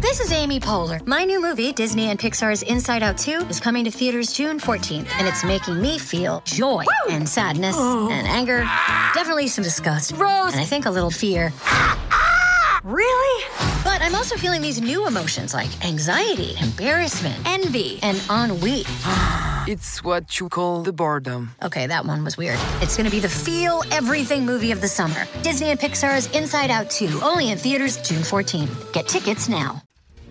This is Amy Poehler. My new movie, Disney and Pixar's Inside Out 2, is coming to theaters June 14th, and it's making me feel joy and sadness and anger, definitely some disgust, and I think a little fear. Really? But I'm also feeling these new emotions like anxiety, embarrassment, envy, and ennui. It's what you call the boredom. Okay, that one was weird. It's going to be the feel everything movie of the summer. Disney and Pixar's Inside Out 2, only in theaters June 14th. Get tickets now.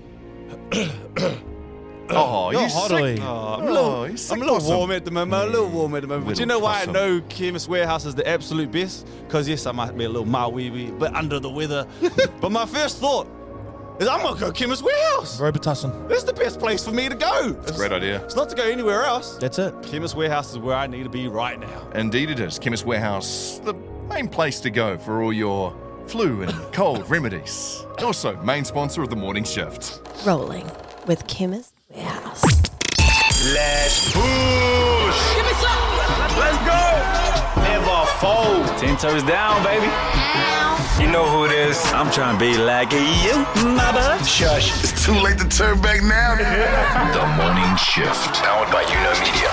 Oh, You're you Hoddly. sick. I'm sick a little possum. warm at the moment. I'm a little warm at the moment. But Little you know why possum. I know Chemist Warehouse is the absolute best? Because yes, I might be a little wee bit under the weather. But my first thought is I'm gonna go Chemist Warehouse. Robitussin. This is the best place for me to go. That's a great idea. It's not to go anywhere else. That's it. Chemist Warehouse is where I need to be right now. Indeed it is. Chemist Warehouse, the main place to go for all your flu and cold remedies. Also, main sponsor of the morning shift. Rolling with Chemist Warehouse. Let's push. Give me some. Let's go. Never fold. 10 toes down, baby. You know who it is. I'm trying to be like you, my bud. Shush. It's too late to turn back now. The morning shift. Powered by Media.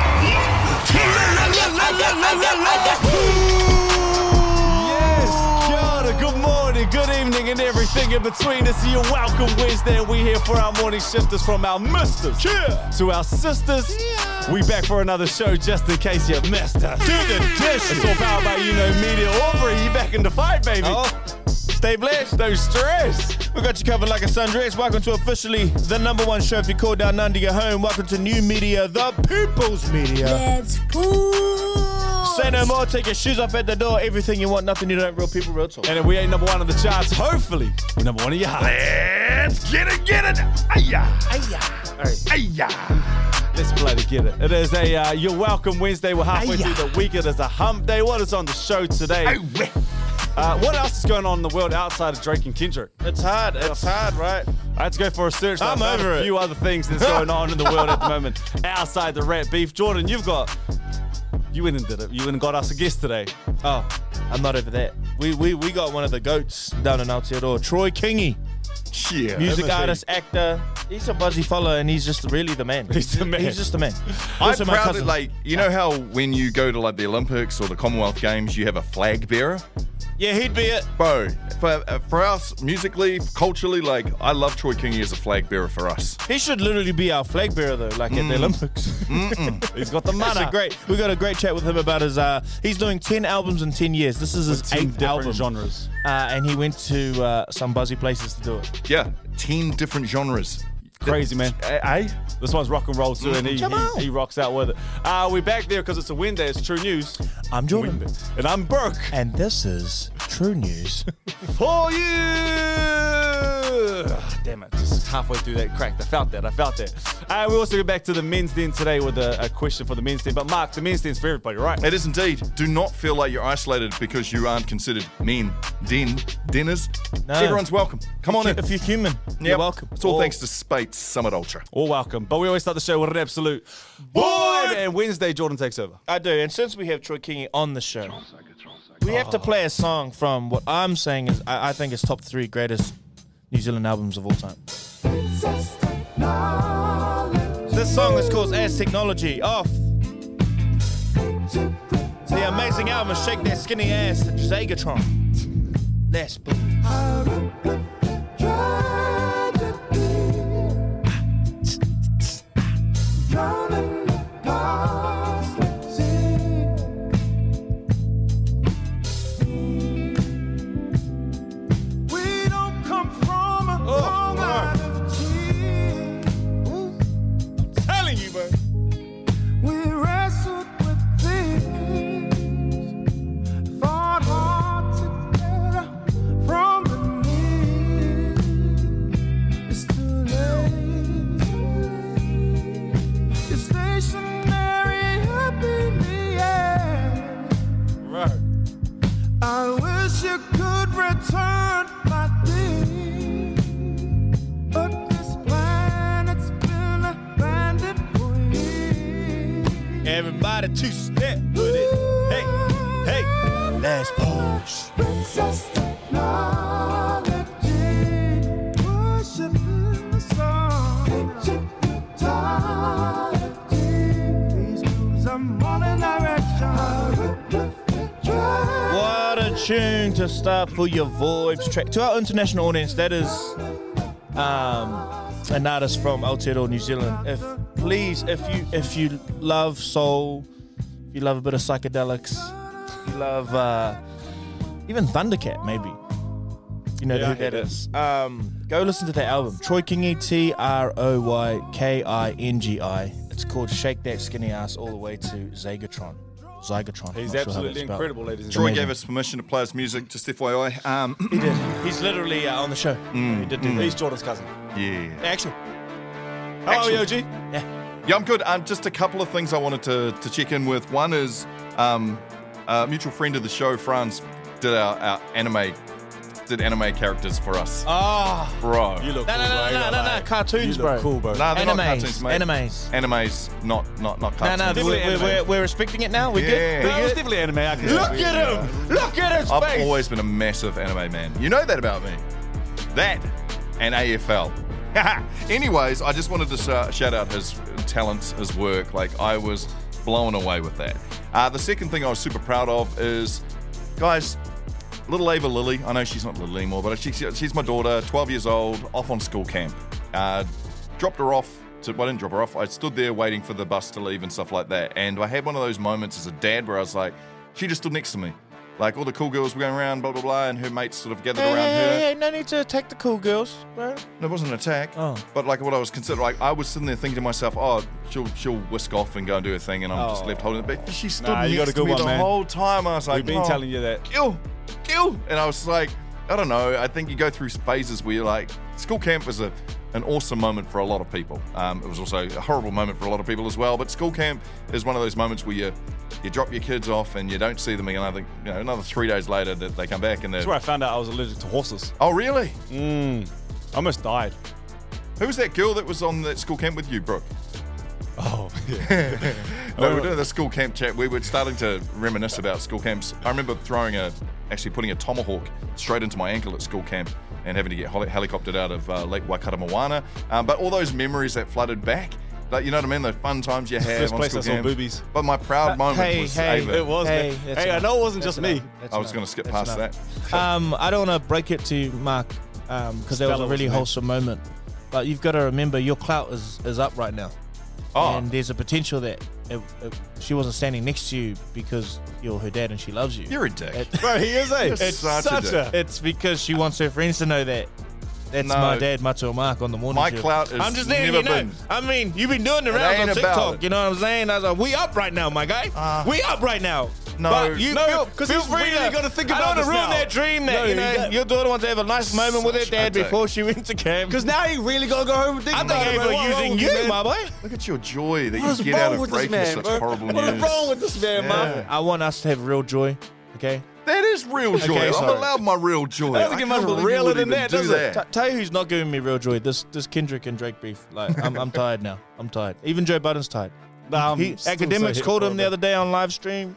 Yes, Kiara, good morning, good evening, and everything in between. It's your welcome Wednesday, and we're here for our morning shifters from our misters to our sisters. We back for another show just in case you missed us. To the dish. It's all powered by Media. Aubrey, you back in the fight, baby. Oh, stay blessed. No stress. We got you covered like a sundress. Welcome to officially the #1 show if you call down under your home. Welcome to New Media, the People's Media. Let's push. Say no more, take your shoes off at the door. Everything you want, nothing you don't. Real people, real talk. And if we ain't #1 on the charts, hopefully we're #1 in your heart. Let's get it. Ayah. Ayah. Let's bloody get it. It is a You're Welcome Wednesday. We're halfway through the week. It is a hump day. What is on the show today? What else is going on in the world outside of Drake and Kendrick? It's hard, right? I had to go for a search. I'm I found over a it. few other things that's going on in the world at the moment outside the rap beef. Jordan, you went and did it. You went and got us a guest today. Oh, I'm not over that. We got one of the goats down in Aotearoa, Troy Kingi. Yeah. Music artist, actor. He's a buzzy fella, and he's just really the man. He's the man. He's just the man. I Also my proudly, cousin. you know how when you go to the Olympics or the Commonwealth Games, you have a flag bearer? Yeah, he'd be it. Bro, for us, musically, culturally, I love Troy Kingi as a flag bearer for us. He should literally be our flag bearer, though, at the Olympics. He's got the money. We got a great chat with him about his. He's doing 10 albums in 10 years. This is his 10 8th album. genres. And he went to some buzzy places to do it. Yeah, 10 different genres. Crazy, man. Eh? This one's rock and roll too, and he rocks out with it. We're back there because it's a Wednesday. It's True News. I'm Jordan. And I'm Burke. And this is True News. For you! Damn it, just halfway through that cracked. I felt that. We also go back to the men's den today with a question for the men's den. But Mark, the men's den's for everybody, right? It is indeed. Do not feel like you're isolated because you aren't considered dinners. No. Everyone's welcome. Come on in. If you're human, you're Yep. welcome. It's all thanks to Spates Summit Ultra. All welcome. But we always start the show with an absolute boy. And Wednesday, Jordan takes over. I do. And since we have Troy Kingi on the show, we have to play a song from what I'm saying is, I think is top 3 greatest New Zealand albums of all time. This song is called As Technology off the amazing album Shake That Skinny Ass, Zagatron. Let's boom. Telling you, bro. We wrestled with things, fought hard to get up from beneath. It's too late. You're stationary up in the air. Right. I wish you could return my day, but this planet's been abandoned for years. Everybody two-step with it. Hey, let's push. Princess Technology, worship Sister for your vibes track. To our international audience, that is an artist from Aotearoa, New Zealand. If you love soul, if you love a bit of psychedelics, if you love even Thundercat, maybe. You know who that is. Go listen to that album. Troy Kingi, Troykingi. It's called Shake That Skinny Ass All the Way to Zygertron. He's absolutely incredible, ladies and Troy gentlemen. gave us permission to play his music, just FYI. He did. He's literally on the show. He did do that. He's Jordan's cousin. Yeah. Actually. How are you, OG? Yeah, I'm good. Just a couple of things I wanted to check in with. One is a mutual friend of the show, Franz, did our anime characters for us. Oh, bro. You look no, cartoons, you bro. look cool, bro. No, they're not cartoons, mate. Animes, not cartoons. We're respecting it now. We're Yeah. good. No, it's definitely anime. I can Look at him! Look at his I've face! always been a massive anime man. You know that about me. That and AFL. Anyways, I just wanted to shout out his talents, his work. Like, I was blown away with that. The second thing I was super proud of is, guys, little Ava Lily. I know she's not little anymore, but she's my daughter, 12 years old, off on school camp. Dropped her off. I didn't drop her off. I stood there waiting for the bus to leave and stuff like that. And I had one of those moments as a dad where I was like, she just stood next to me. Like, all the cool girls were going around, blah, blah, blah, and her mates sort of gathered around her. Hey, no need to attack the cool girls, bro. No, it wasn't an attack. Oh. But like what I was considering, like I was sitting there thinking to myself, oh, she'll whisk off and go and do her thing, and I'm just left holding it. But she stood you got next a to good me one, the man. whole time. I was like, We've been telling you that. Kill. And I was like, I don't know. I think you go through phases where you're like, school camp was an awesome moment for a lot of people. It was also a horrible moment for a lot of people as well. But school camp is one of those moments where you drop your kids off and you don't see them again. I think another 3 days later that they come back and they're. That's where I found out I was allergic to horses. Oh, really? I almost died. Who was that girl that was on that school camp with you, Brooke? Oh, yeah. No, we're doing the school camp chat. We were starting to reminisce about school camps. I remember actually putting a tomahawk straight into my ankle at school camp and having to get helicoptered out of Lake Waikato Moana. But all those memories that flooded back, like, you know what I mean? The fun times you had First on place school I saw camp. boobies. But my proud moment was Ava. It was, man. Hey, I know it wasn't just me. I was going to skip past that. I don't want to break it to Mark because that was a really wholesome moment. But you've got to remember your clout is up right now. Oh. And there's a potential that she wasn't standing next to you because you're her dad and she loves you. You're a dick. Bro, he is a. It's such a dick. It's because she wants her friends to know that that's my dad, Matua Mark, on the morning My shift. clout is I'm just letting never you know. been. I mean, you've been doing the It rounds ain't on about TikTok. it. You know what I'm saying? I was like, we up right now, my guy. We up right now. No. But you because feel he's free really got to think about I don't this want to ruin now. that dream that No, your daughter wants to have a nice moment with her Such a dad dick. before she went to camp. Because now he really got to go home and think I about think it, bro. Ava What's wrong using with you, man? my boy. Look at your joy that What's you get out wrong of with this breaking man, such bro? horrible What is news. wrong with this man, man? I want us to have real joy, okay? That is real joy. Okay, I'm sorry. allowed my real joy. That doesn't I get can't much believe you realer would than even that, do does it? that. Tell you who's not giving me real joy. This Kendrick and Drake beef. Like, I'm tired now. I'm tired. Even Joe Budden's tired. Nah, I'm still Academics so called here him for the it, other day on live stream.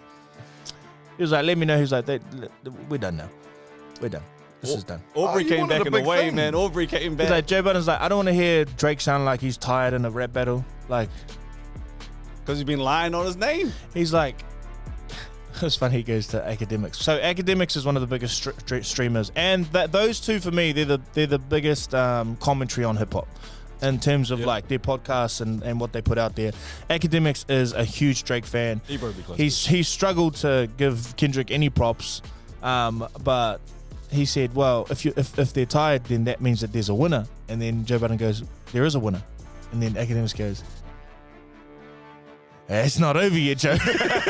He was like, let me know. He was like, we're done now. We're done. This is done. Aubrey you came wanted back a in the big way, thing. man. Aubrey came He's back. like, Joe Budden's like, I don't want to hear Drake sound like he's tired in a rap battle. Like, Because he's been lying on his name. he's like, it's funny he goes to Academics. So Academics is one of the biggest streamers, and those two for me, they're the biggest commentary on hip hop in terms of like their podcasts and what they put out there. Academics is a huge Drake fan. He probably close. He's struggled to give Kendrick any props, but he said, well, if they're tired, then that means that there's a winner. And then Joe Budden goes, there is a winner. And then Academics goes, it's not over yet, Joe.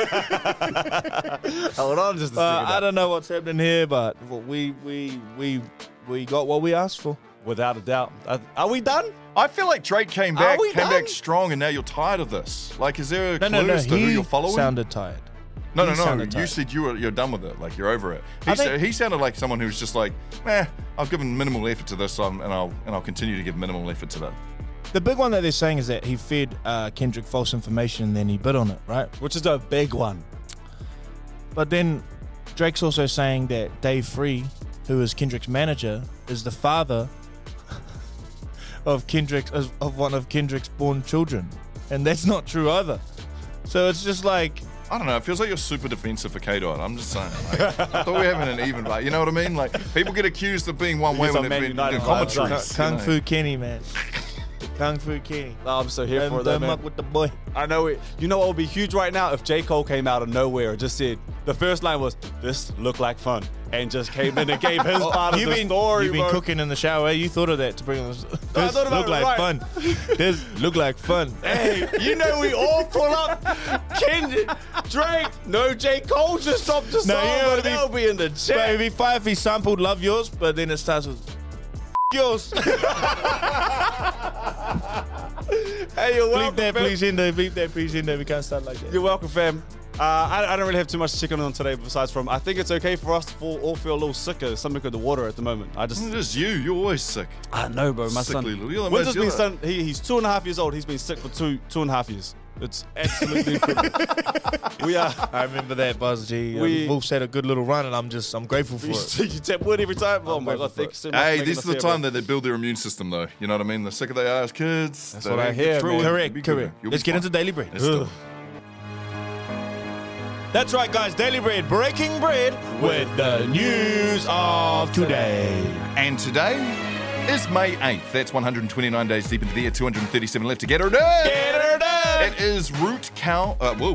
Hold on just a second. I don't know what's happening here, but we got what we asked for. Without a doubt. Are we done? I feel like Drake came Are back we done? strong, and now you're tired of this. Like, is there a clue No. as to who He you're following? sounded tired. No. He You sounded tired. said you're done with it. Like, you're over it. I think- He sounded like someone who's just like, I've given minimal effort to this, and I'll continue to give minimal effort to that. The big one that they're saying is that he fed Kendrick false information and then he bid on it, right? Which is a big one. But then Drake's also saying that Dave Free, who is Kendrick's manager, is the father of one of Kendrick's born children, and that's not true either. So it's just like, I don't know. It feels like you're super defensive for K-Dot. I'm just saying. Like, I thought we were having an even fight. You know what I mean? Like, people get accused of being one way Yes, when I'm they've Man been United in vibes. commentaries. Kung you know. Fu Kenny, man. Kung Fu Kenny. Oh, I'm so here for it, though, Don't man. muck with the boy. I know it. You know what would be huge right now if J. Cole came out of nowhere and just said, the first line was, "This looked like fun," and just came in and gave his part of the story, You've been bro. cooking in the shower. You thought of that to bring us. This thought about look it, like right. fun. This look like fun. Hey, you know we all pull up Kendrick, Drake, no J. Cole just stopped the song, No, you know but they'll be in the But chat. it'd be fine if he sampled "Love Yours," but then it starts with yours. Hey, you're Bleep welcome, that, fam. please, in there. Bleep that, please, in there. We can't start like that. You're welcome, fam. I don't really have too much to chicken on today besides from, I think it's okay for us to all feel a little sicker, something with the water at the moment. It's just you. You're always sick. I know, bro. My Sickly son. little- you're the Winter's most- been son. He's 2.5 years old. He's been sick for two and a half years. It's absolutely incredible. We are. I remember that, Buzz G. Wolves had a good little run, and I'm grateful for it. You tap wood every time. Oh my grateful god, for thank it. you so much. Hey, for this is making the us time here, that they build their immune system, though. You know what I mean? The sicker they are as kids. That's what I hear, man. Correct. Let's get into Daily Bread. Let's do it. That's right, guys. Daily Bread, breaking bread with the news of today. And today is May 8th. That's 129 days deep into the year, 237 left to get her done. Get her done. It is root canal.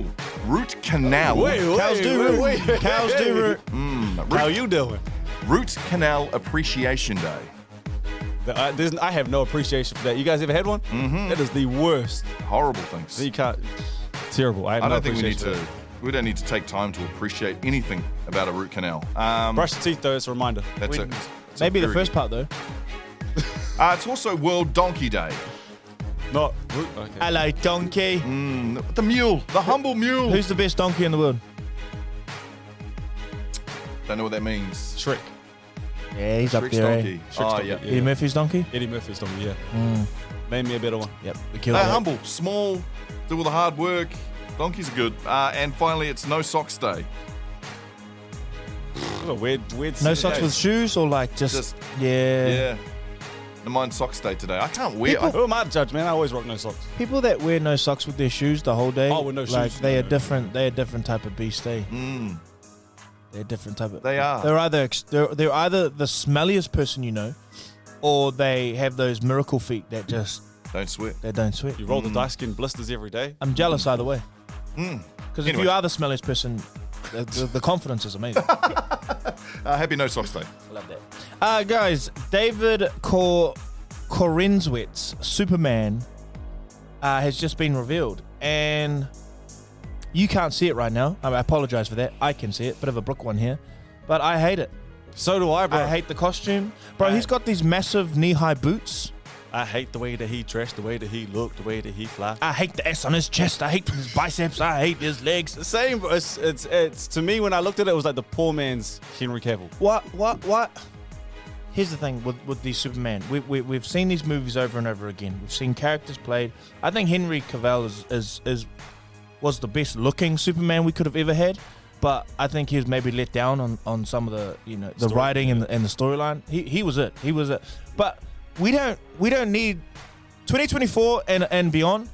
Cows do root. Cows do root. How you doing? Root Canal Appreciation Day. I have no appreciation for that. You guys ever had one? Mm-hmm. That is the worst. Horrible things. You can't. Terrible. I have I no don't think we need appreciation to. for We don't need to take time to appreciate anything about a root canal. that. Brush your teeth though. It's a reminder. That's it. It's a Maybe the very first part, though. It's also World Donkey Day. Not. Okay. Hello, donkey. The mule, the humble mule. Who's the best donkey in the world? Don't know what that means. Shrek. Yeah, he's up Shrek's there. donkey. Shrek's Oh, donkey, yeah. Eddie Murphy's donkey? Eddie Murphy's donkey. Yeah. Name me a better one. Yep. They're humble, small, do all the hard work. Donkeys are good. And finally, it's No Socks Day. What a weird. No socks with shoes or like just yeah. Yeah. And mine's Socks Day today. I can't wear. Who am I to judge, man? I always rock no socks. People that wear no socks with their shoes the whole day. Oh, with no like shoes, they no, are no. different. They're a different type of beast. They're a different type of. They are. They're either the smelliest person you know, or they have those miracle feet that just Don't sweat. they don't sweat. You roll the dice, skin blisters every day. I'm jealous either way. Because if Anyway. you are the smelliest person, the confidence is amazing. Happy No Socks Day. I love that. Guys, David Korenzwit's Superman has just been revealed. And you can't see it right now. I apologize for that. I can see it. Bit of a Brook one here. But I hate it. So do I, bro. I hate the costume. Bro, he's got these massive knee-high boots. I hate the way that he dressed, the way that he looked, the way that he fly. I hate the S on his chest. I hate his biceps. I hate his legs. The same. Bro. It's to me when I looked at it, it was like the poor man's Henry Cavill. What? Here's the thing with these Superman. We've seen these movies over and over again. We've seen characters played. I think Henry Cavill was the best looking Superman we could have ever had. But I think he was maybe let down on some of the the writing and the storyline. He was it. He was it. But we don't need 2024 and beyond.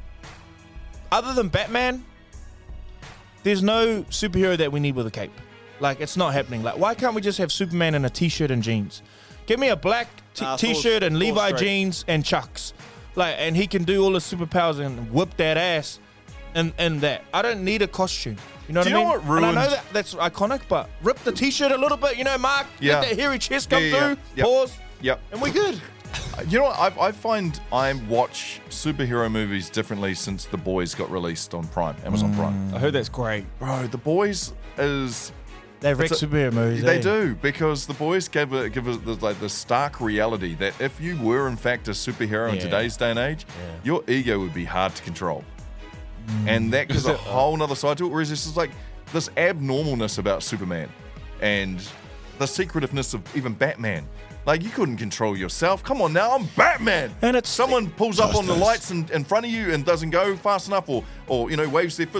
Other than Batman, there's no superhero that we need with a cape. Like, it's not happening. Like, why can't we just have Superman in a t-shirt and jeans? Give me a black t-shirt and Levi straight. jeans and Chucks. Like, and he can do all his superpowers and whip that ass and that. I don't need a costume. You know what I Do you mean? know what ruined- And I know that's iconic, but rip the t-shirt a little bit, Mark. Yeah. Let that hairy chest come Yeah. through. Yep. Pause. Yep. And we're good. You know what? I find I watch superhero movies differently since The Boys got released on Prime, Amazon Prime. I heard that's great. Bro, The Boys is... They wreck superhero movies. They eh? do, because The Boys give us the stark reality that if you were in fact a superhero in Yeah. today's day and age, Yeah. your ego would be hard to control. And that gives a whole nother side to it, whereas this is like this abnormalness about Superman and the secretiveness of even Batman. Like, you couldn't control yourself. Come on now, I'm Batman. And it's someone pulls up on the lights in front of you and doesn't go fast enough, or waves their fist.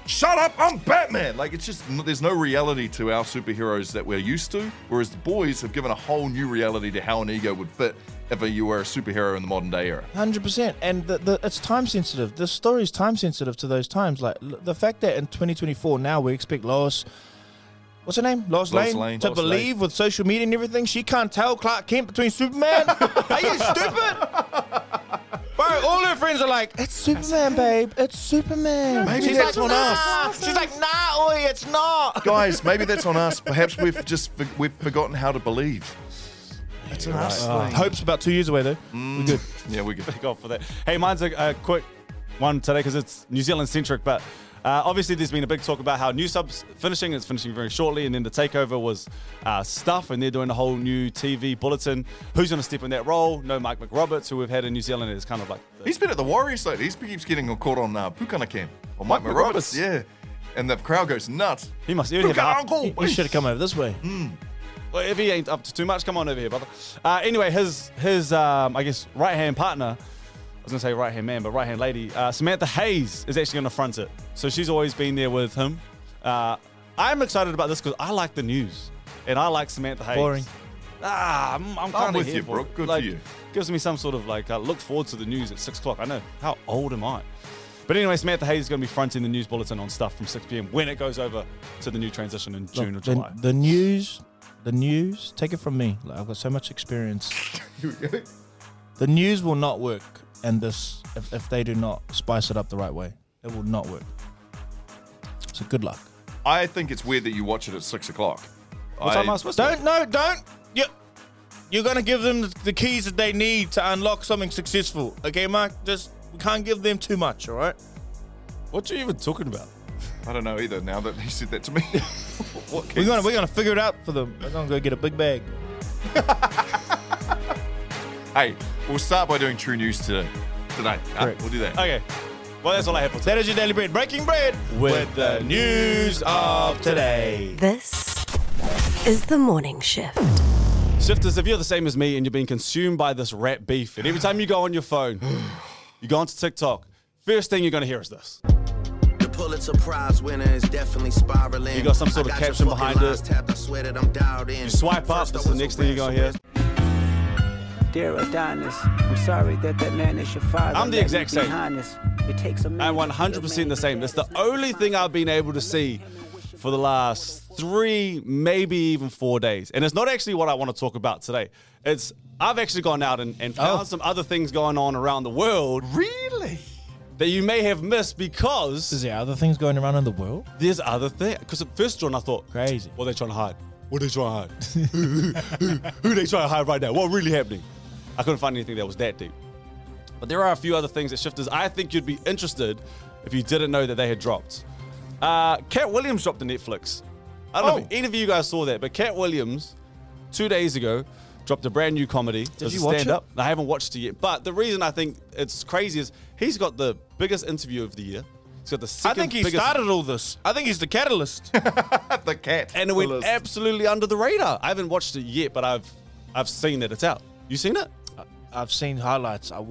shut up, I'm Batman. Like, it's just, there's no reality to our superheroes that we're used to, whereas the boys have given a whole new reality to how an ego would fit if you were a superhero in the modern day era. 100%. And it's time sensitive. The story is time sensitive to those times. Like, the fact that in 2024 now we expect Lois... What's her name? Lois Lane? To believe with social media and everything, she can't tell Clark Kent between Superman? Are you stupid? Bro, all her friends are like, it's Superman, babe. It's Superman. Maybe She's that's like, on nah. us. She's like, nah, oi, it's not. Guys, maybe that's on us. Perhaps we've forgotten how to believe. That's on us. Hope's about 2 years away, though. We're good. Yeah, we're good. Thank God for that. Hey, mine's a quick one today because it's New Zealand-centric, but obviously there's been a big talk about how New Sub's finishing. It's finishing very shortly, and then the takeover was Stuff, and they're doing a whole new TV bulletin. Who's going to step in that role? No Mike McRoberts, who we've had in New Zealand, is kind of like... He's been at the Warriors lately. He keeps getting caught on Pukana Camp. Or Mike McRoberts. Yeah. And the crowd goes nuts. He must even have... He should have come over this way. Well, if he ain't up to too much, come on over here, brother. Anyway, his I guess, right-hand partner... I was going to say right-hand man, but right-hand lady. Samantha Hayes is actually going to front it. So she's always been there with him. I'm excited about this because I like the news. And I like Samantha Hayes. Boring. I'm kind of with you, Brooke. Good for you. Gives me some sort of look forward to the news at 6 o'clock. I know. How old am I? But anyway, Samantha Hayes is going to be fronting the news bulletin on Stuff from 6 p.m. when it goes over to the new transition in June or July. The news, take it from me. Like, I've got so much experience. The news will not work. And this, if they do not spice it up the right way, it will not work. So good luck. I think it's weird that you watch it at 6 o'clock. What time am I supposed to? Don't. You're going to give them the keys that they need to unlock something successful. Okay, Mark? We can't give them too much, all right? What are you even talking about? I don't know either now that he said that to me. What We're gonna figure it out for them. We're going to go get a big bag. Hey, we'll start by doing True News today. We'll do that. Okay. Well, that's all I have for today. That is your Daily Bread. Breaking bread with the news of today. This is the morning shift. Shifters, if you're the same as me and you're being consumed by this rat beef, and every time you go on your phone, you go onto TikTok, first thing you're going to hear is this. The Pulitzer Prize winner is definitely spiraling. You got some sort of caption behind it. You swipe up, this is the next thing you're going to hear. Dear Adonis, I'm sorry that man is your father. I'm the exact same. It takes I'm 100% the same. That's the only thing I've been able to see for the last 3, maybe even 4 days. And it's not actually what I want to talk about today. I've actually gone out and found some other things going on around the world. Really? That you may have missed because... Is there other things going around in the world? There's other things. Because at first, John, I thought... Crazy. What are they trying to hide? What are they trying to hide? Who are they trying to hide right now? What really happening? I couldn't find anything that was that deep. But there are a few other things that Shifters, I think you'd be interested if you didn't know that they had dropped. Cat Williams dropped to Netflix. I don't know if any of you guys saw that, but Cat Williams, 2 days ago, dropped a brand new comedy. Did you watch it? I haven't watched it yet. But the reason I think it's crazy is he's got the biggest interview of the year. He's got the second biggest... I think he started all this. I think he's the catalyst. The cat. And it went absolutely under the radar. I haven't watched it yet, but I've seen that it's out. You seen it? I've seen highlights. I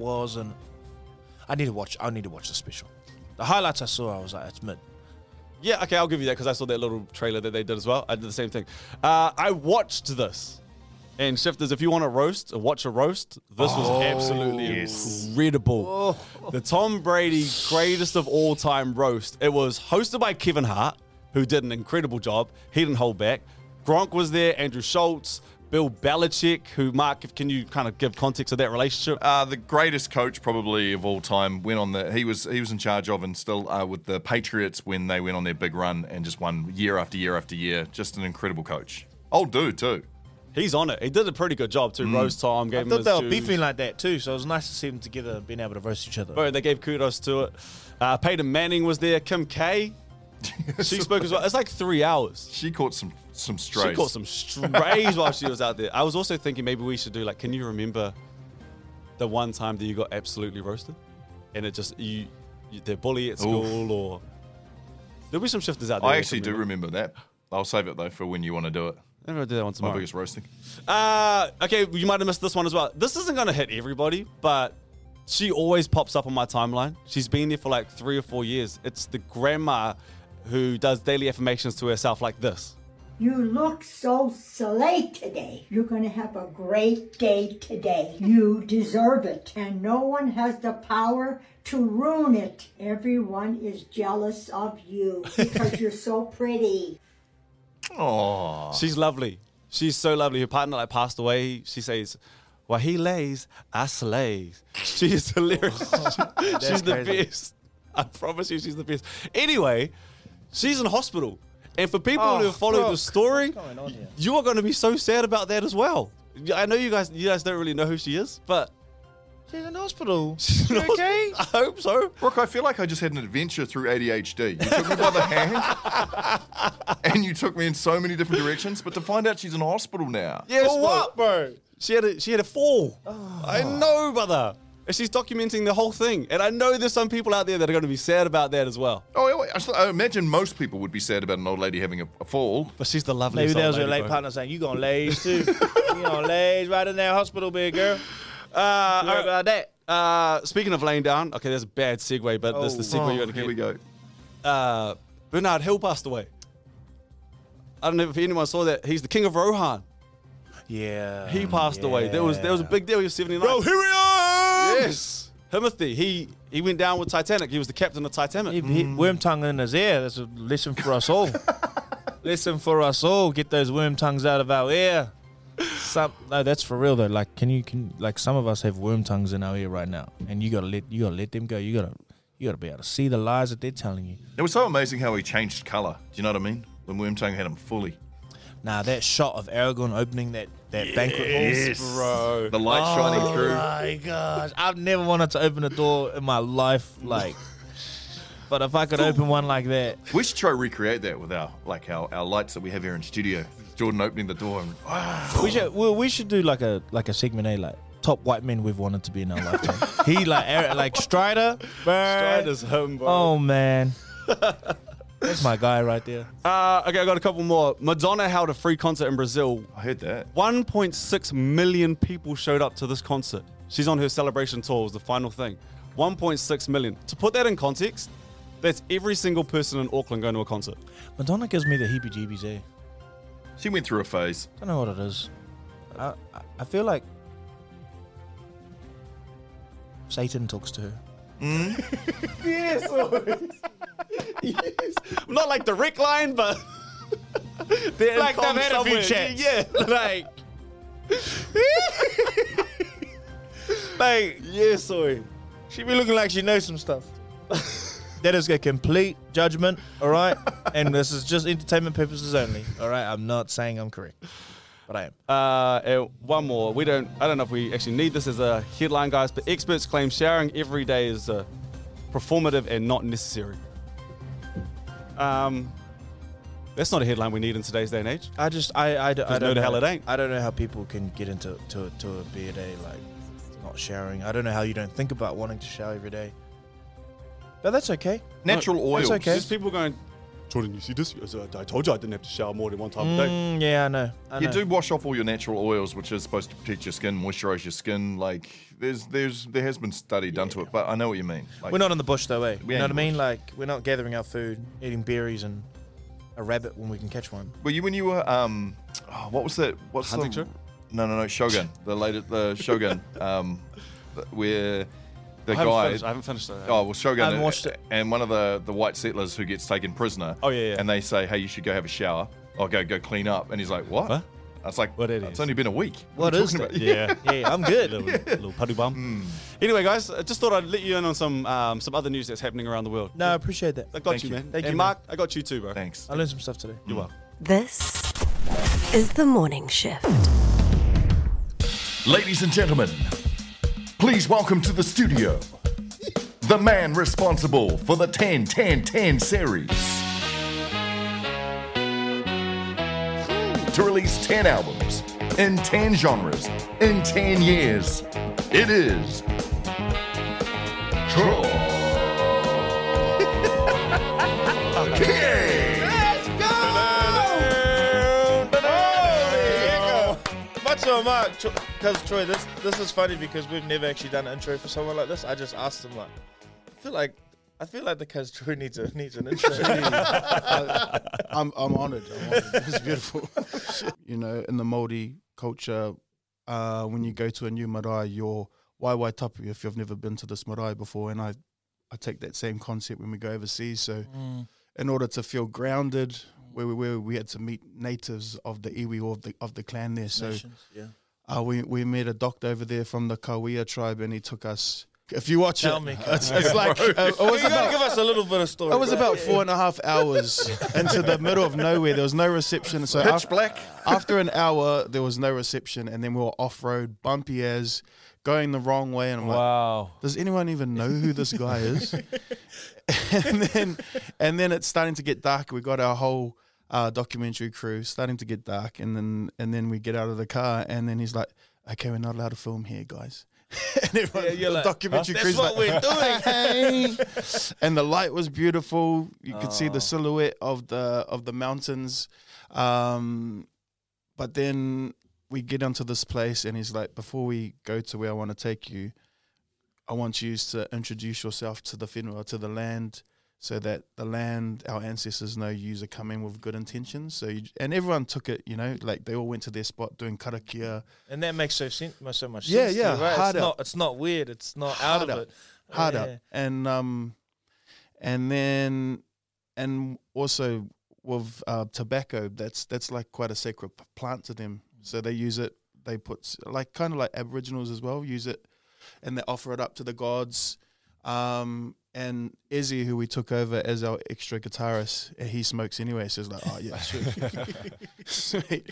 need to watch the special. The highlights I saw, I was like, it's mid. Yeah, okay, I'll give you that because I saw that little trailer that they did as well. I did the same thing. I watched this. And Shifters, if you want to watch a roast, this was absolutely incredible. The Tom Brady greatest of all time roast. It was hosted by Kevin Hart, who did an incredible job. He didn't hold back. Gronk was there, Andrew Schultz, Bill Belichick, who, Mark, can you kind of give context of that relationship? The greatest coach probably of all time went on he was in charge of and still with the Patriots when they went on their big run and just won year after year after year. Just an incredible coach. Old dude too. He's on it. He did a pretty good job too. Roast Tom, gave him his I thought they were dues. beefing like that too, so it was nice to see them together being able to roast each other. Bro, they gave kudos to it. Peyton Manning was there. Kim K. She spoke as well. It's like 3 hours. She caught some strays. She caught some strays while she was out there. I was also thinking maybe we should do can you remember the one time that you got absolutely roasted? And it just, they're bully at school or... There'll be some shifters out there. I actually do remember that. I'll save it though for when you want to do it. I'm going to do that one tomorrow. My biggest roasting. Okay, you might have missed this one as well. This isn't going to hit everybody, but she always pops up on my timeline. She's been there for 3 or 4 years. It's the grandma who does daily affirmations to herself like this. You look so slay today. You're going to have a great day today. You deserve it. And no one has the power to ruin it. Everyone is jealous of you because you're so pretty. Oh, she's lovely. She's so lovely. Her partner passed away. She says, "While he lays, I slays." She is hilarious. She's the best. I promise you, she's the best. Anyway, she's in hospital. And for people who follow the story, you are going to be so sad about that as well. I know you guys don't really know who she is, but she's in hospital. She's okay? I hope so. Brooke, I feel like I just had an adventure through ADHD. You took me by the hand, and you took me in so many different directions. But to find out she's in hospital now. Yes, for what, bro? She had a fall. Oh. I know, brother. And she's documenting the whole thing. And I know there's some people out there that are going to be sad about that as well. Oh, I imagine most people would be sad about an old lady having a fall. But she's the loveliest. Maybe there was her late partner saying, "You gonna laze too? You gonna laze right in that hospital bed, girl." Sorry about that. Speaking of laying down, okay, there's a bad segue, but there's the segue you're going to get. Here we go. Bernard Hill passed away. I don't know if anyone saw that. He's the king of Rohan. Yeah. He passed away. There was a big deal. He was 79. Bro, here we are! Yes. Timothy. He went down with Titanic. He was the captain of Titanic. Worm tongue in his ear. That's a lesson for us all. Lesson for us all. Get those worm tongues out of our ear. No, that's for real though. Like, like some of us have worm tongues in our ear right now, and you gotta let them go. You gotta be able to see the lies that they're telling you. It was so amazing how he changed colour. Do you know what I mean? When Wormtongue had him fully. Nah, that shot of Aragorn opening that banquet hall. Yes, bro. The light shining through. Oh my gosh. I've never wanted to open a door in my life, like. But if I could open one like that. We should try to recreate that with our lights that we have here in studio. Jordan opening the door. And, wow. We should do like a segment A, like top white men we've wanted to be in our lifetime. He like Strider. Strider's home, bro. Oh man. That's my guy right there. Okay, I got a couple more. Madonna held a free concert in Brazil. I heard that. 1.6 million people showed up to this concert. She's on her celebration tour, was the final thing. 1.6 million. To put that in context, that's every single person in Auckland going to a concert. Madonna gives me the heebie-jeebies, eh? She went through a phase. I don't know what it is. I feel like Satan talks to her. Yes, yes. Not like the Rick line, but they're like they've had a few chats. Yeah, like, like yes, sorry. She be looking like she knows some stuff. That is a complete judgment, all right? And this is just entertainment purposes only, all right? I'm not saying I'm correct, but I am. And one more. I don't know if we actually need this as a headline, guys, but experts claim showering every day is performative and not necessary. That's not a headline we need in today's day and age. I don't know. The hell it ain't. I don't know how people can get into a bed day like not showering. I don't know how you don't think about wanting to shower every day. But that's okay. Natural oils. That's okay. There's people going, Jordan, you see this? I told you I didn't have to shower more than one time a day. Yeah, I know. You do wash off all your natural oils, which is supposed to protect your skin, moisturize your skin. Like there has been study done to it, but I know what you mean. Like, we're not in the bush though, eh? You know what I mean? Bush. Like we're not gathering our food, eating berries and a rabbit when we can catch one. When you were what was that? What's Hunting show? No, Shogun. The Shogun. Where the guy. I haven't finished that. Oh well, Shogun. I haven't watched it. And one of the white settlers who gets taken prisoner. Oh yeah. And they say, hey, you should go have a shower. Or go clean up. And he's like, what? I was like, it's only been a week. What is that? Yeah. Yeah, I'm good. Little putty bum. Anyway, guys, I just thought I'd let you in on some other news that's happening around the world. No, I appreciate that. I got Thank you, you. man. Thank and you, Mark, I got you too, bro. Thanks. I learned some stuff today. You're welcome. This is the morning shift. Ladies and gentlemen, please welcome to the studio the man responsible for the 10-10-10 series. To release 10 albums in 10 genres in 10 years. It is Troy. Let's go! Much so much, because Troy, this is funny because we've never actually done an intro for someone like this. I just asked him like, I feel like the Kaztrui needs an intro. I'm honoured. It's beautiful. You know, in the Māori culture, when you go to a new marae, you're waiwai tapu if you've never been to this marae before. And I take that same concept when we go overseas. So in order to feel grounded, where we had to meet natives of the iwi or of the clan there. So we met a doctor over there from the Kauia tribe, and he took us. If you watch it's like you gotta give us a little bit of story. It was about 4.5 hours into the middle of nowhere. There was no reception. So pitch black. After an hour, there was no reception, and then we were off road, bumpy as, going the wrong way. And I'm like, does anyone even know who this guy is? and then it's starting to get dark. We got our whole documentary crew starting to get dark, and then we get out of the car, and then he's like, "Okay, we're not allowed to film here, guys." And everyone, the like, documentary crew's that's what like, we're doing. And the light was beautiful. You could see the silhouette of the mountains. But then we get onto this place, and he's like, before we go to where I want to take you, I want you to introduce yourself to the whenua, to the land, so that the land, our ancestors know you are coming with good intentions. So and everyone took it, you know, like they all went to their spot doing karakia. And that makes so much sense. Yeah, right? It's not weird. It's not out of it. Hard up. And also with tobacco, that's like quite a sacred plant to them. So they use it. They put like kind of like Aboriginals as well use it, and they offer it up to the gods. And Ezzy, who we took over as our extra guitarist, he smokes anyway, so it's like, oh yeah, sweet.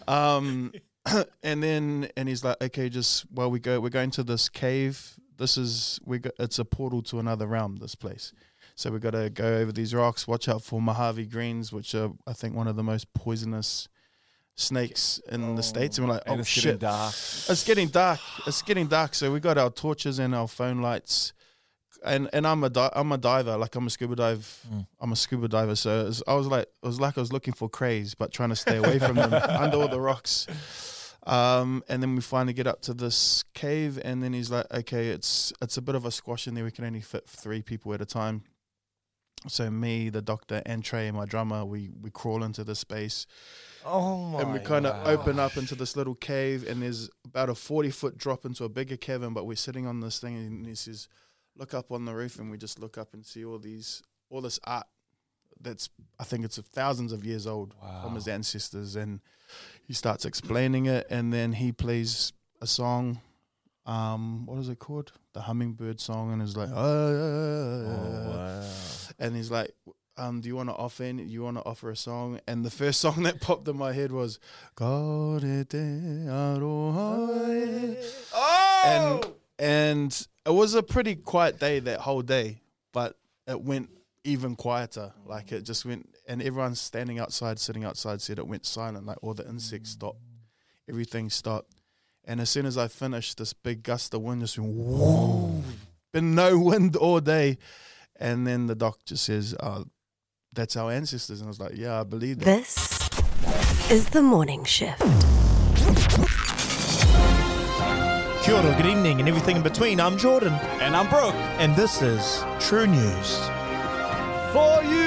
And he's like, okay, just while we're going to this cave. It's a portal to another realm, this place. So we got to go over these rocks. Watch out for Mojave greens, which are I think one of the most poisonous snakes in the States. And we're like, oh shit, it's getting dark. So we got our torches and our phone lights. And I'm a diver, like I'm a scuba diver. So it was like I was looking for crays, but trying to stay away from them under all the rocks. And then we finally get up to this cave, and then he's like, okay, it's a bit of a squash in there. We can only fit 3 people at a time. So me, the doctor, and Trey, my drummer, we crawl into this space. Oh my! And we kind of open up into this little cave, and there's about a 40-foot drop into a bigger cavern. But we're sitting on this thing, and he says, look up on the roof, and we just look up and see all this art that's, I think it's thousands of years old from his ancestors. And he starts explaining it, and then he plays a song. What is it called? The Hummingbird song, and he's like, wow. And he's like, do you want to offer a song? And the first song that popped in my head was Kare te aroha. And it was a pretty quiet day that whole day, but it went even quieter. Like it just went, and everyone sitting outside said it went silent. Like all the insects stopped, everything stopped. And as soon as I finished, this big gust of wind just went, whoa, been no wind all day. And then the doc just says, that's our ancestors. And I was like, yeah, I believe that. This is The Morning Shift. Kia ora, good evening, and everything in between. I'm Jordan. And I'm Brooke. And this is True News. For you!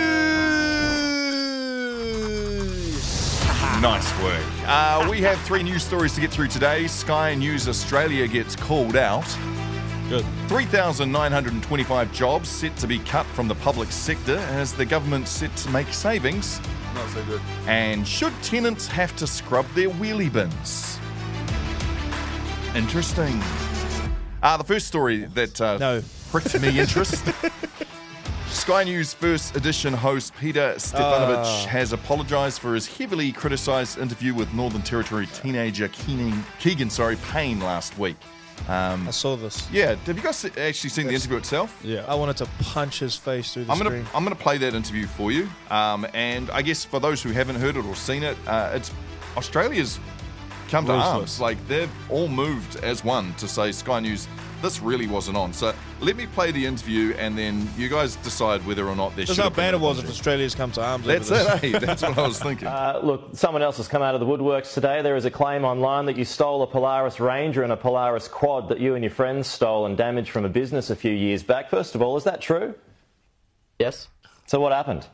Nice work. We have 3 news stories to get through today. Sky News Australia gets called out. Good. 3,925 jobs set to be cut from the public sector as the government set to make savings. Not so good. And should tenants have to scrub their wheelie bins? Interesting. The first story that pricked me interest. Sky News First Edition host Peter Stefanovic has apologised for his heavily criticised interview with Northern Territory teenager Keegan Payne last week. I saw this. Yeah, have you guys actually seen the interview itself? Yeah. I wanted to punch his face through the screen. I'm going to play that interview for you. And I guess for those who haven't heard it or seen it, it's Australia's come to arms. Like, they've all moved as one to say, Sky News, this really wasn't on. So let me play the interview, and then you guys decide whether or not there should have been. That's how bad it was if Australia's come to arms. That's it, eh? That's what I was thinking. Look, someone else has come out of the woodworks today. There is a claim online that you stole a Polaris Ranger and a Polaris Quad that you and your friends stole and damaged from a business a few years back. First of all, is that true? Yes. So what happened?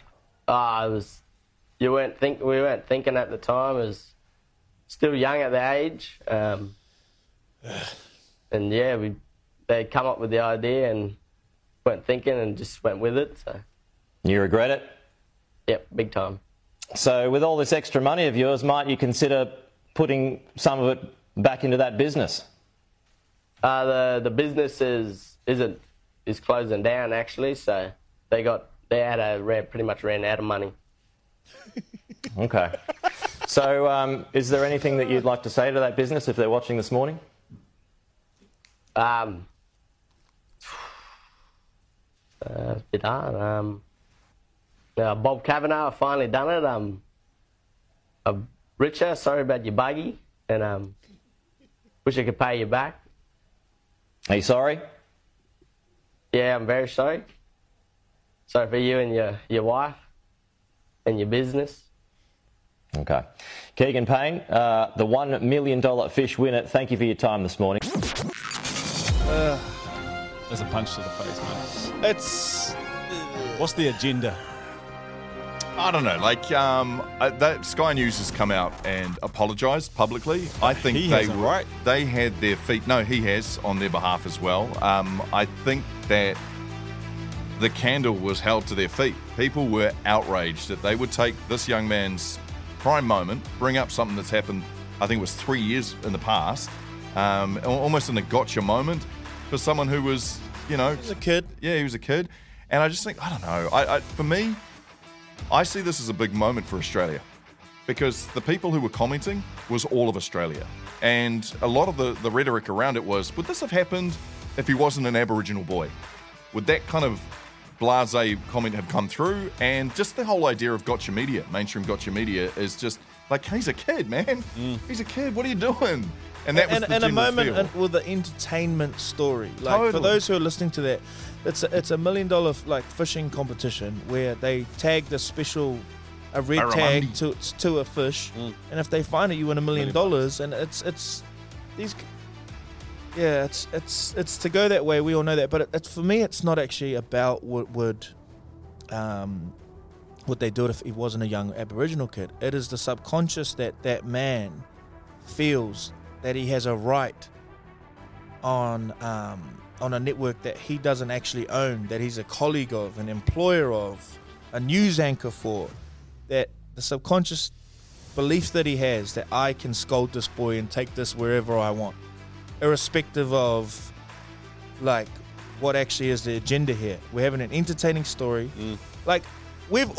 We weren't thinking at the time. I was still young at the age. And yeah, they come up with the idea and weren't thinking and just went with it. So. You regret it? Yep, big time. So with all this extra money of yours, might you consider putting some of it back into that business? The business is closing down actually. So pretty much ran out of money. Okay. So is there anything that you'd like to say to that business if they're watching this morning? It's a bit hard. Bob Kavanagh, I've finally done it. I'm richer, sorry about your buggy, and wish I could pay you back. Are you sorry? Yeah, I'm very sorry. Sorry for you and your wife and your business. Okay. Keegan Payne, the $1 million fish winner, thank you for your time this morning. There's a punch to the face, man. What's the agenda? I don't know. Like, that Sky News has come out and apologised publicly. I think they had their feet. No, he has on their behalf as well. I think that the candle was held to their feet. People were outraged that they would take this young man's prime moment, bring up something that's happened, I think it was 3 years in the past, almost in a gotcha moment for someone who was, He was a kid. Yeah, he was a kid. And I just think, I don't know. For me, I see this as a big moment for Australia because the people who were commenting was all of Australia. And a lot of the rhetoric around it was, would this have happened if he wasn't an Aboriginal boy? Would that kind of blasé comment have come through? And just the whole idea of gotcha media, mainstream gotcha media, is just like, he's a kid, man. He's a kid. What are you doing? And that was the and a general moment feel. with the entertainment story. Like Totally. for those who are listening to that, it's a $1 million like fishing competition where they tag the special a red tag to a fish, and if they find it, you win $1 million. And it's these. Yeah, it's to go that way. We all know that, but for me, it's not actually about would they do it if he wasn't a young Aboriginal kid. It is the subconscious that man feels that he has a right on a network that he doesn't actually own, that he's a colleague of, an employer of, a news anchor for. That the subconscious belief that he has that I can scold this boy and take this wherever I want, irrespective of like what actually is the agenda here. We're having an entertaining story. Like we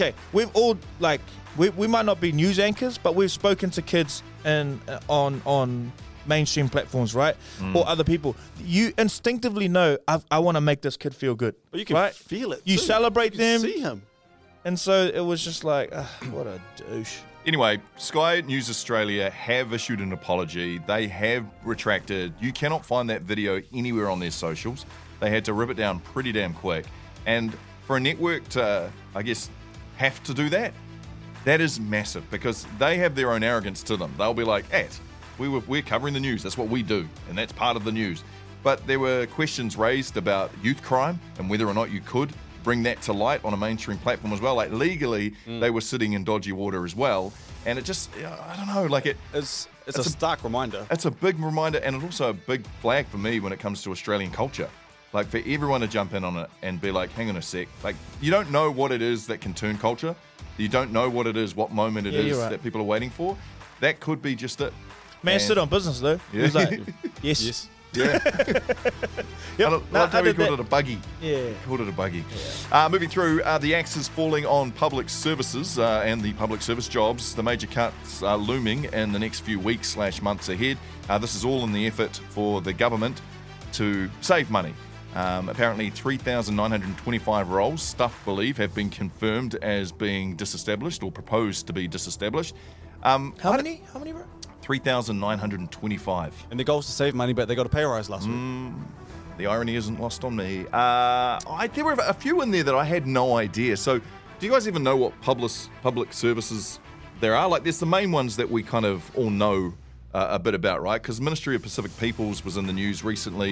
might not be news anchors, but we've spoken to kids and on mainstream platforms, right? Or other people. You instinctively know I want to make this kid feel good. Well, you can feel it. You too. celebrate you can them. See him. And so it was just like, what a douche. Anyway, Sky News Australia have issued an apology. They have retracted. You cannot find that video anywhere on their socials. They had to rip it down pretty damn quick. And for a network to, I guess, have to do that, that is massive because they have their own arrogance to them. They'll be like, we're covering the news. That's what we do. And that's part of the news. But there were questions raised about youth crime and whether or not you could bring that to light on a mainstream platform as well. Like legally, they were sitting in dodgy water as well. And it just, I don't know, like it's a stark reminder. It's a big reminder, and it's also a big flag for me when it comes to Australian culture. Like for everyone to jump in on it and be like, hang on a sec. Like you don't know what it is that can turn culture. You don't know what it is, what moment it is that people are waiting for. That could be just it. Man stood on business though. Yeah. He was like, yes. Yeah. I love how he called it a buggy. Yeah. He called it a buggy. Yeah. Moving through, the axe is falling on public services and the public service jobs. The major cuts are looming in the next few weeks / months ahead. This is all in the effort for the government to save money. Apparently 3,925 roles, Stuff believe, have been confirmed as being disestablished or proposed to be disestablished. How many, bro? 3,925. And the goal is to save money, but they got a pay rise last week. The irony isn't lost on me. There were a few in there that I had no idea. So do you guys even know what public services there are? Like there's the main ones that we kind of all know a bit about, right? Because Ministry of Pacific Peoples was in the news recently.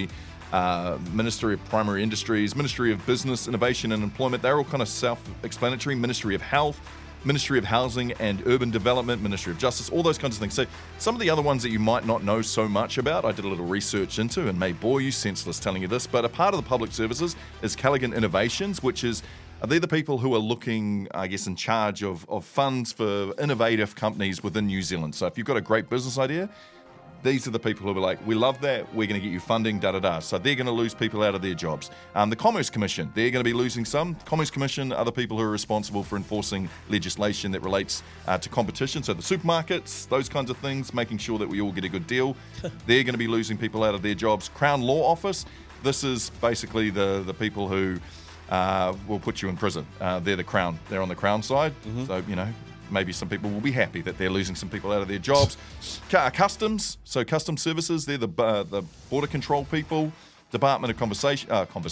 Ministry of Primary Industries, Ministry of Business, Innovation and Employment. They're all kind of self-explanatory. Ministry of Health, Ministry of Housing and Urban Development, Ministry of Justice, all those kinds of things. So some of the other ones that you might not know so much about, I did a little research into and may bore you senseless telling you this, but a part of the public services is Callaghan Innovations, which is, they're the people who are looking, I guess, in charge of funds for innovative companies within New Zealand. So if you've got a great business idea, these are the people who are like, we love that, we're going to get you funding, da-da-da. So they're going to lose people out of their jobs. The Commerce Commission, they're going to be losing some. Commerce Commission are the people who are responsible for enforcing legislation that relates to competition. So the supermarkets, those kinds of things, making sure that we all get a good deal. They're going to be losing people out of their jobs. Crown Law Office, this is basically the people who will put you in prison. They're the Crown. They're on the Crown side. So, maybe some people will be happy that they're losing some people out of their jobs. Customs, so Customs Services, they're the border control people. Department of Conversation.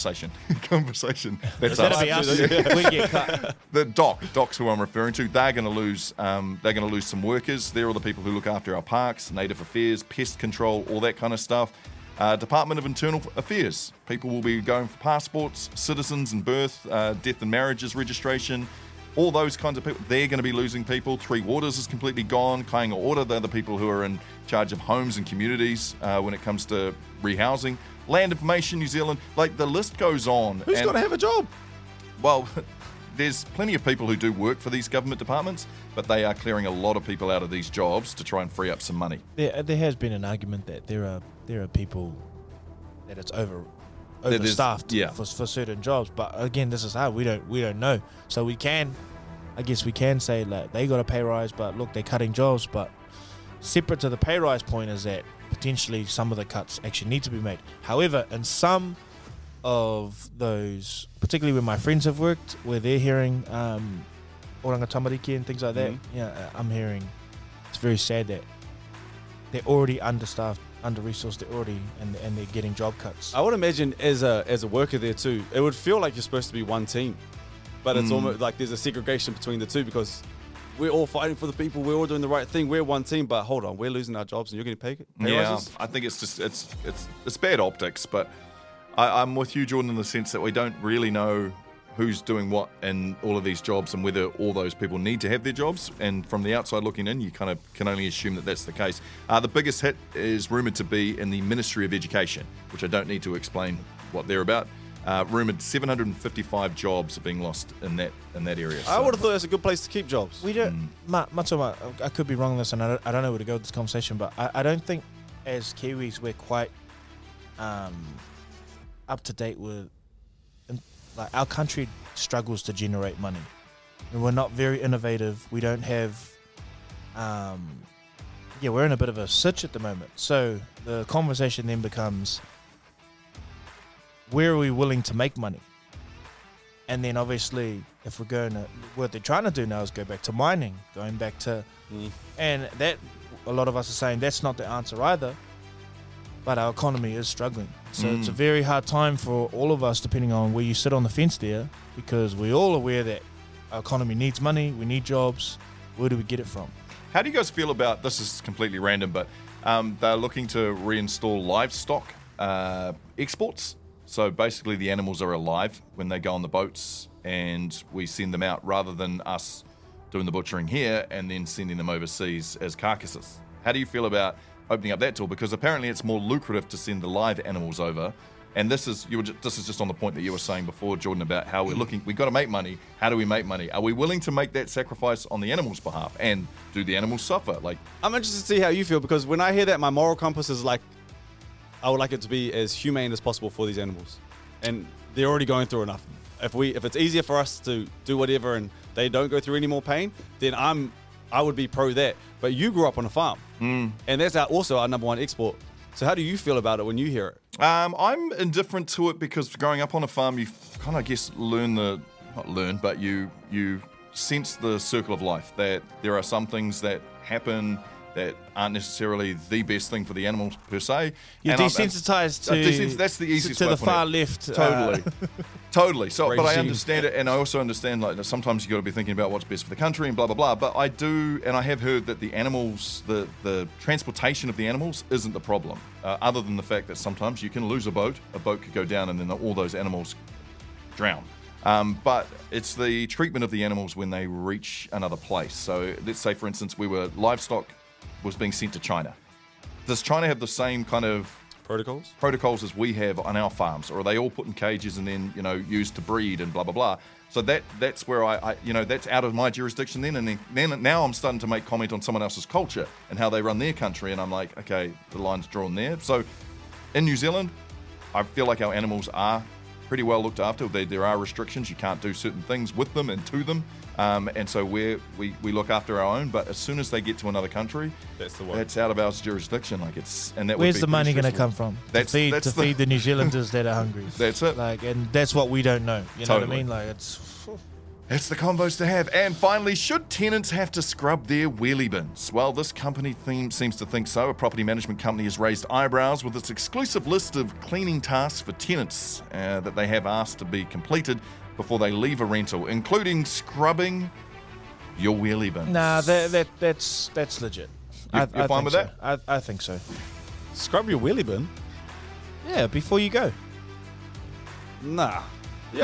That's us. We get cut. The docs who I'm referring to, they're going to lose. They're going to lose some workers. They're all the people who look after our parks, native affairs, pest control, all that kind of stuff. Department of Internal Affairs. People will be going for passports, citizens and birth, death and marriages registration. All those kinds of people, they're going to be losing people. Three Waters is completely gone. Kāinga Ora, they're the people who are in charge of homes and communities when it comes to rehousing. Land Information New Zealand, like the list goes on. Who's going to have a job? Well, there's plenty of people who do work for these government departments, but they are clearing a lot of people out of these jobs to try and free up some money. There has been an argument that there are people that it's overstaffed for certain jobs, but again, this is hard. We don't know, so we can say like they got a pay rise, but look, they're cutting jobs. But separate to the pay rise point is that potentially some of the cuts actually need to be made. However, in some of those, particularly where my friends have worked, where they're hearing oranga tamariki and things like that, I'm hearing it's very sad that they're already understaffed, under-resourced, and they're getting job cuts. I would imagine as a worker there too, it would feel like you're supposed to be one team, but it's almost like there's a segregation between the two because we're all fighting for the people, we're all doing the right thing, we're one team, but hold on, we're losing our jobs and you're getting paid rises? I think it's just it's bad optics, but I'm with you, Jordan, in the sense that we don't really know who's doing what in all of these jobs and whether all those people need to have their jobs. And from the outside looking in, you kind of can only assume that that's the case. The biggest hit is rumoured to be in the Ministry of Education, which I don't need to explain what they're about. Rumoured 755 jobs are being lost in that area. I would have thought that's a good place to keep jobs. We don't, Matoma, I could be wrong on this, and I don't know where to go with this conversation, but I don't think as Kiwis we're quite up to date with. Like our country struggles to generate money. And we're not very innovative. We don't have, we're in a bit of a sitch at the moment. So the conversation then becomes, where are we willing to make money? And then obviously, if we're going to, what they're trying to do now is go back to mining, going back to, and that a lot of us are saying that's not the answer either. But our economy is struggling. So it's a very hard time for all of us, depending on where you sit on the fence there, because we're all aware that our economy needs money, we need jobs. Where do we get it from? How do you guys feel about, this is completely random, but they're looking to reinstall livestock exports. So basically the animals are alive when they go on the boats and we send them out rather than us doing the butchering here and then sending them overseas as carcasses. How do you feel about opening up that tool? Because apparently it's more lucrative to send the live animals over. And this is just on the point that you were saying before, Jordan, about how we've got to make money. How do we make money? Are we willing to make that sacrifice on the animals' behalf? And do the animals suffer? Like, I'm interested to see how you feel, because when I hear that, my moral compass is like, I would like it to be as humane as possible for these animals. And they're already going through enough. If it's easier for us to do whatever and they don't go through any more pain, then I would be pro that. But you grew up on a farm, and that's also our number one export. So how do you feel about it when you hear it? I'm indifferent to it because growing up on a farm, you kind of, I guess, you sense the circle of life, that there are some things that happen that aren't necessarily the best thing for the animals per se. You're And desensitized that's the easiest to way the of putting far it. left. Totally. So, but I Regime. understand it, and I also understand like that sometimes you got to be thinking about what's best for the country and blah blah blah. But I do, and I have heard that the animals, the transportation of the animals isn't the problem, other than the fact that sometimes you can lose a boat could go down, and then all those animals drown. But it's the treatment of the animals when they reach another place. So let's say, for instance, livestock was being sent to China. Does China have the same kind of protocols as we have on our farms, or are they all put in cages and then used to breed and blah blah blah? So that's where I that's out of my jurisdiction then, and then now I'm starting to make comment on someone else's culture and how they run their country, and I'm like, okay, the line's drawn there. So in New Zealand, I feel like our animals are pretty well looked after. There are restrictions. You can't do certain things with them and to them. And so we look after our own, but as soon as they get to another country, that's out of our jurisdiction. Where's the money going to come from? To feed the New Zealanders that are hungry. That's it. And that's what we don't know. You know what I mean? It's the combos to have. And finally, should tenants have to scrub their wheelie bins? Well, this company seems to think so. A property management company has raised eyebrows with its exclusive list of cleaning tasks for tenants that they have asked to be completed before they leave a rental, including scrubbing your wheelie bins. Nah, that's legit. You're fine with that? I think so. Scrub your wheelie bin? Yeah, before you go. Nah. You're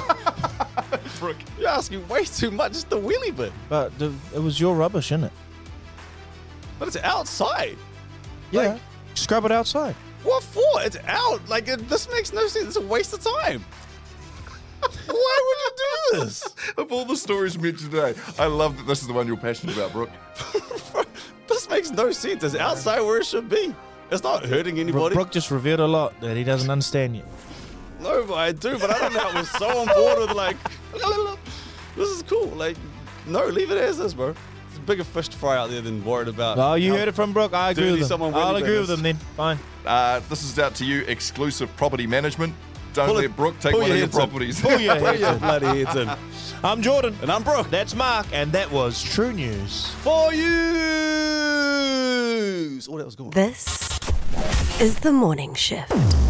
asking way too much. It's the wheelie bin. But it was your rubbish, isn't it? But it's outside. Yeah. Scrub it outside. What for? It's out. This makes no sense. It's a waste of time. Why would you do this? Of all the stories mentioned today, I love that this is the one you're passionate about, Brooke. This makes no sense. It's outside where it should be. It's not hurting anybody. Brooke just revealed a lot that he doesn't understand yet. No, but I do. But I don't know how we're so on board with this is cool. No, leave it as is, bro. There's a bigger fish to fry out there than worried about. Oh, you heard it from Brooke. I agree with him. I'll agree with him then. Fine. This is out to you, exclusive property management. Don't let Brooke take one of your properties. Pull your bloody heads in. I'm Jordan. And I'm Brooke. That's Mark. And that was True News. For you. Oh, that was good. This is The Morning Shift.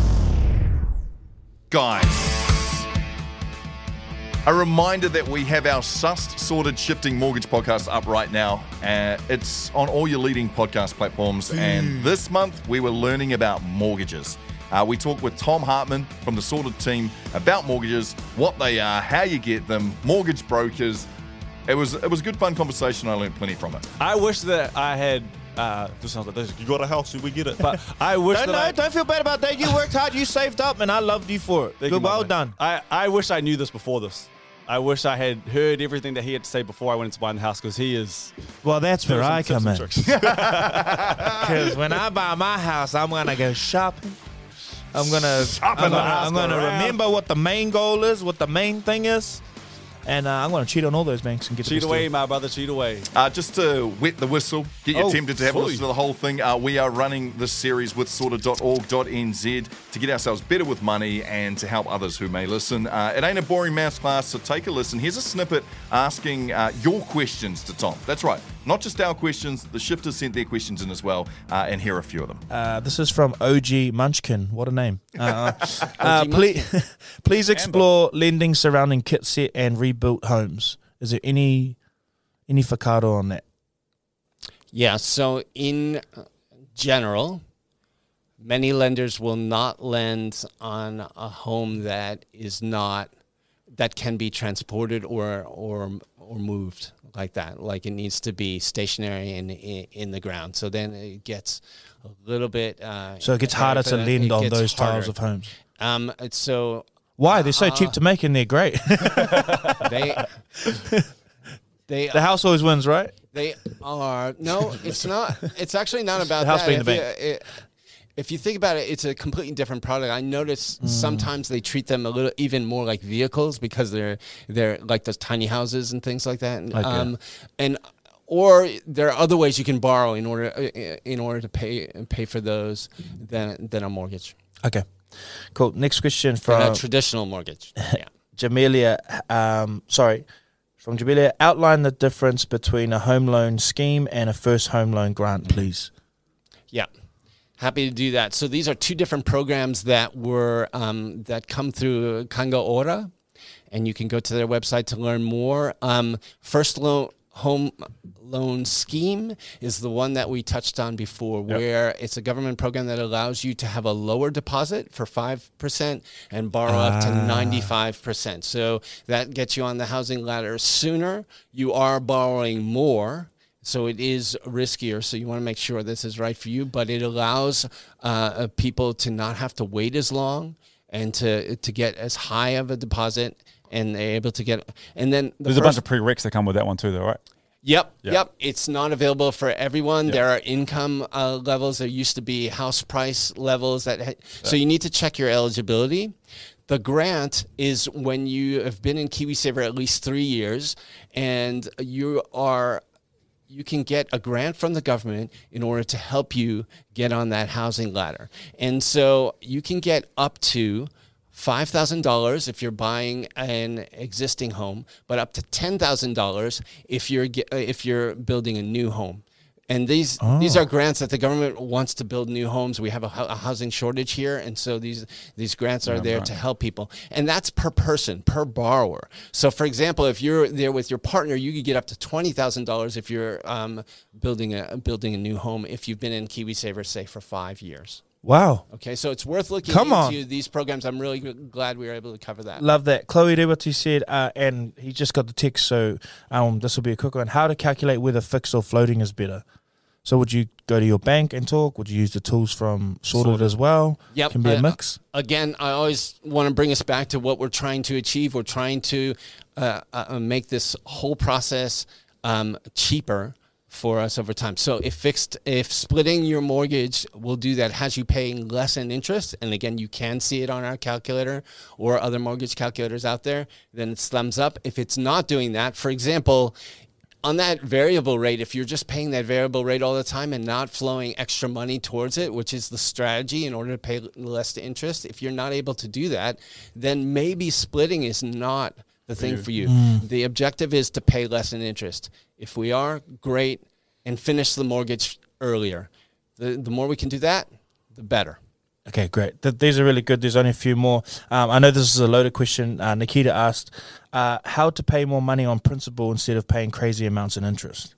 Guys, a reminder that we have our Sussed Sorted Shifting Mortgage podcast up right now. It's on all your leading podcast platforms. And this month, we were learning about mortgages. We talked with Tom Hartman from the Sorted team about mortgages, what they are, how you get them, mortgage brokers. It was a good, fun conversation. I learned plenty from it. I wish that I had. This sounds like this. You got a house, we get it. But I wish don't feel bad about that. You worked hard, you saved up, and I loved you for it. Good, well done. I wish I knew this before this. I wish I had heard everything that he had to say before I went into buying the house, because he is. Well, that's where I come in. Because when I buy my house, I'm gonna go shopping. I'm gonna remember what the main goal is, what the main thing is, and I'm gonna cheat on all those banks and get cheat away, my brother, cheat away. Just to wet the whistle, get you tempted to have a listen to the whole thing. We are running this series with sorted.org.nz to get ourselves better with money and to help others who may listen. It ain't a boring maths class, so take a listen. Here's a snippet asking your questions to Tom. That's right. Not just our questions, the shifters sent their questions in as well, and here are a few of them. This is from OG Munchkin. What a name. Please explore lending surrounding kit set and rebuilt homes. Is there any whakaaro on that? Yeah, so in general, many lenders will not lend on a home that can be transported or moved like that. Like it needs to be stationary in the ground. So then it gets a little bit. So it gets harder to lend on those styles of homes. So why? They're so cheap to make and they're great. The house always wins, right? They are. No, it's not. It's actually not about the house that. being the bank. If you think about it, it's a completely different product. I notice sometimes they treat them a little even more like vehicles because they're like those tiny houses and things like that. Or there are other ways you can borrow in order to pay for those than a mortgage. Okay, cool. Next question from a traditional mortgage. Yeah, Jamelia. From Jabelia, outline the difference between a home loan scheme and a first home loan grant, please. Yeah, happy to do that. So these are two different programs that were that come through Kanga Ora, and you can go to their website to learn more. First home loan scheme is the one that we touched on before, where it's a government program that allows you to have a lower deposit for 5% and borrow up to 95%. So that gets you on the housing ladder sooner. You are borrowing more, so it is riskier. So you want to make sure this is right for you, but it allows people to not have to wait as long and to get as high of a deposit. And they're able to get, and then there's a bunch of prereqs that come with that one too, though, right? Yep. It's not available for everyone. There are income levels. There used to be house price levels so you need to check your eligibility. The grant is when you have been in KiwiSaver at least 3 years, and you can get a grant from the government in order to help you get on that housing ladder. And so you can get up to $5,000 if you're buying an existing home, but up to $10,000 if you're building a new home. And these are grants that the government wants to build new homes. We have a housing shortage here, and so these grants are there to help people. And that's per person, per borrower. So, for example, if you're there with your partner, you could get up to $20,000 if you're building a new home if you've been in KiwiSaver, say, for 5 years. Wow. Okay, so it's worth looking into these programs. I'm really glad we were able to cover that. Love that. Chloe Rewati said, and he just got the text, so this will be a quick one. How to calculate whether fixed or floating is better? So would you go to your bank and talk? Would you use the tools from Sorted as well? Yep. Can be a mix. Again, I always want to bring us back to what we're trying to achieve. We're trying to make this whole process cheaper for us over time. So if splitting your mortgage will do that, has you paying less in interest, and again, you can see it on our calculator or other mortgage calculators out there, then it's thumbs up. If it's not doing that, for example, on that variable rate, if you're just paying that variable rate all the time and not flowing extra money towards it, which is the strategy in order to pay less interest, if you're not able to do that, then maybe splitting is not the thing for you. The objective is to pay less in interest. If we are, great, and finish the mortgage earlier. The more we can do that, the better. Okay, great. These are really good. There's only a few more. I know this is a loaded question. Nikita asked, how to pay more money on principal instead of paying crazy amounts in interest?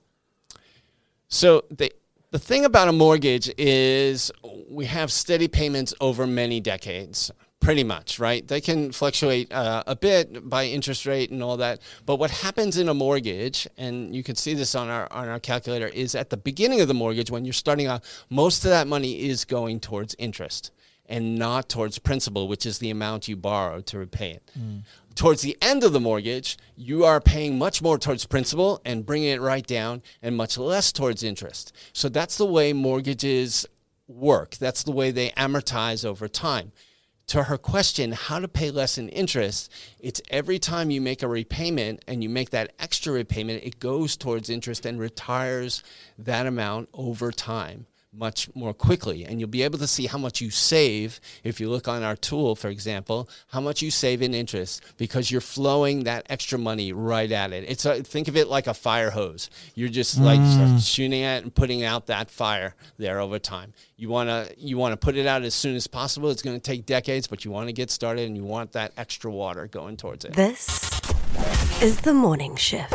So the thing about a mortgage is we have steady payments over many decades. Pretty much, right? They can fluctuate a bit by interest rate and all that. But what happens in a mortgage, and you can see this on our calculator, is at the beginning of the mortgage, when you're starting out, most of that money is going towards interest and not towards principal, which is the amount you borrow to repay it. Towards the end of the mortgage, you are paying much more towards principal and bringing it right down, and much less towards interest. So that's the way mortgages work. That's the way they amortize over time. To her question, how to pay less in interest, it's every time you make a repayment and you make that extra repayment, it goes towards interest and retires that amount over time much more quickly. And you'll be able to see how much you save if you look on our tool, for example, how much you save in interest because you're flowing that extra money right at it. Think of it like a fire hose. You're just like shooting at and putting out that fire there over time. You want to put it out as soon as possible. It's going to take decades, but you want to get started and you want that extra water going towards it. This is the Morning Shift.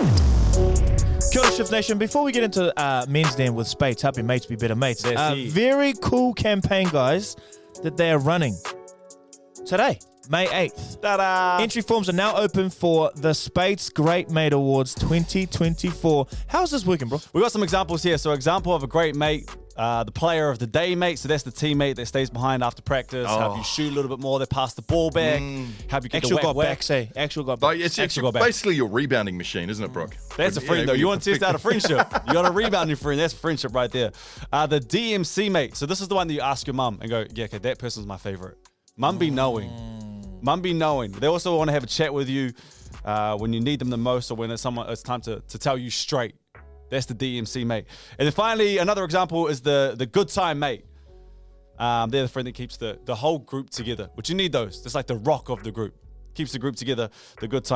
Kia ora, Shift Nation. Before we get into Men's Den with Spates, helping mates be better mates, very cool campaign, guys, that they are running today, May 8th. Ta-da! Entry forms are now open for the Spates Great Mate Awards 2024. How's this working, bro? We got some examples here. So example of a great mate, the player of the day mate. So that's the teammate that stays behind after practice, help you shoot a little bit more, they pass the ball back, help you get Actual the got whack. back, say. Actual got back. It's Actual got back. basically your rebounding machine, isn't it, Brooke? That's a friend, though. You want to test out a friendship. You got a rebounding friend. That's friendship right there. The DMC mate. So this is the one that you ask your mum and go, yeah, okay, that person's my favorite. Mum be knowing. Mum be knowing. They also want to have a chat with you when you need them the most or when it's time to tell you straight. That's the DMC mate. And then finally, another example is the good time mate. They're the friend that keeps the whole group together, which you need those. It's like the rock of the group. Keeps the group together, the good time mate.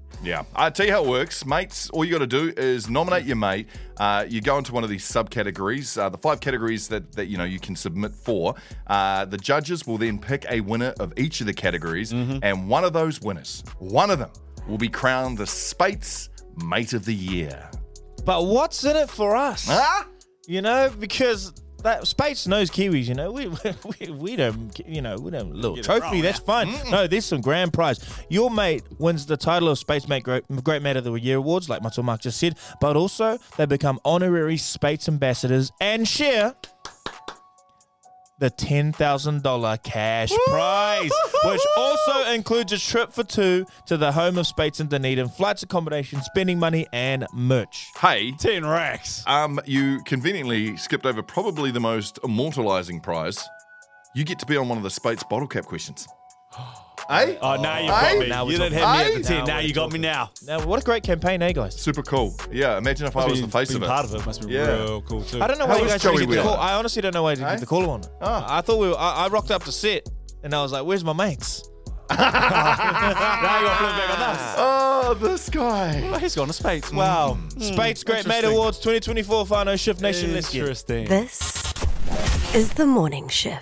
Yeah. I'll tell you how it works, mates. All you got to do is nominate your mate. You go into one of these subcategories, the 5 categories that you can submit for. The judges will then pick a winner of each of the categories, and one of those winners, one of them, will be crowned the Spates Mate of the Year. But what's in it for us? Huh? Because that Spates knows Kiwis. We don't. We don't little trophy. That's fine. No, there's some grand prize. Your mate wins the title of Spates Mate Great Mate of the Year awards, like Mato Mark just said. But also they become honorary Spates ambassadors and share the $10,000 cash prize, which also includes a trip for 2 to the home of Spates in Dunedin, flights, accommodation, spending money, and merch. Hey, 10 racks. You conveniently skipped over probably the most immortalizing prize. You get to be on one of the Spates bottle cap questions. Hey? Oh, now you got me. Now You didn't have me at the 10. Now you got me now. Now, what a great campaign, guys? Super cool. Yeah, imagine if I was the face of it. Part of it must be real cool too. I don't know why you guys didn't get the call. I honestly don't know why you didn't get the call on it. I thought I rocked up to set, and I was like, "Where's my mates?" Now you got to flip back on us. Oh, this guy. Oh, he's gone to Spates. Wow. Spates Great Mate Awards 2024, Whānau Shift Nation. Let's get it. Interesting. This is the morning shift.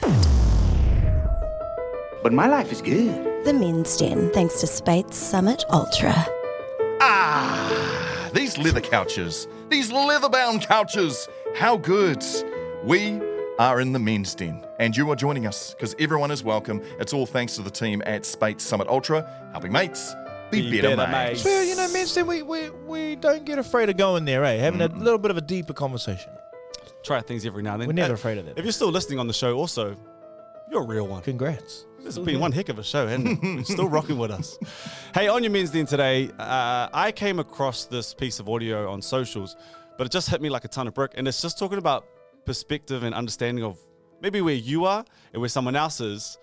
But my life is good. The Men's Den, thanks to Spates Summit Ultra. These leather couches, these leather-bound couches, how good. We are in the Men's Den, and you are joining us because everyone is welcome. It's all thanks to the team at Spates Summit Ultra, helping mates be better mates. Well, Men's Den, we don't get afraid of going there, Having a little bit of a deeper conversation. Try things every now and then. We're never afraid of that. If you're still listening on the show, also, you're a real one. Congrats. This has been one heck of a show, hasn't it? You're still rocking with us. Hey, on your Men's Den today, I came across this piece of audio on socials, but it just hit me like a ton of brick. And it's just talking about perspective and understanding of maybe where you are and where someone else is,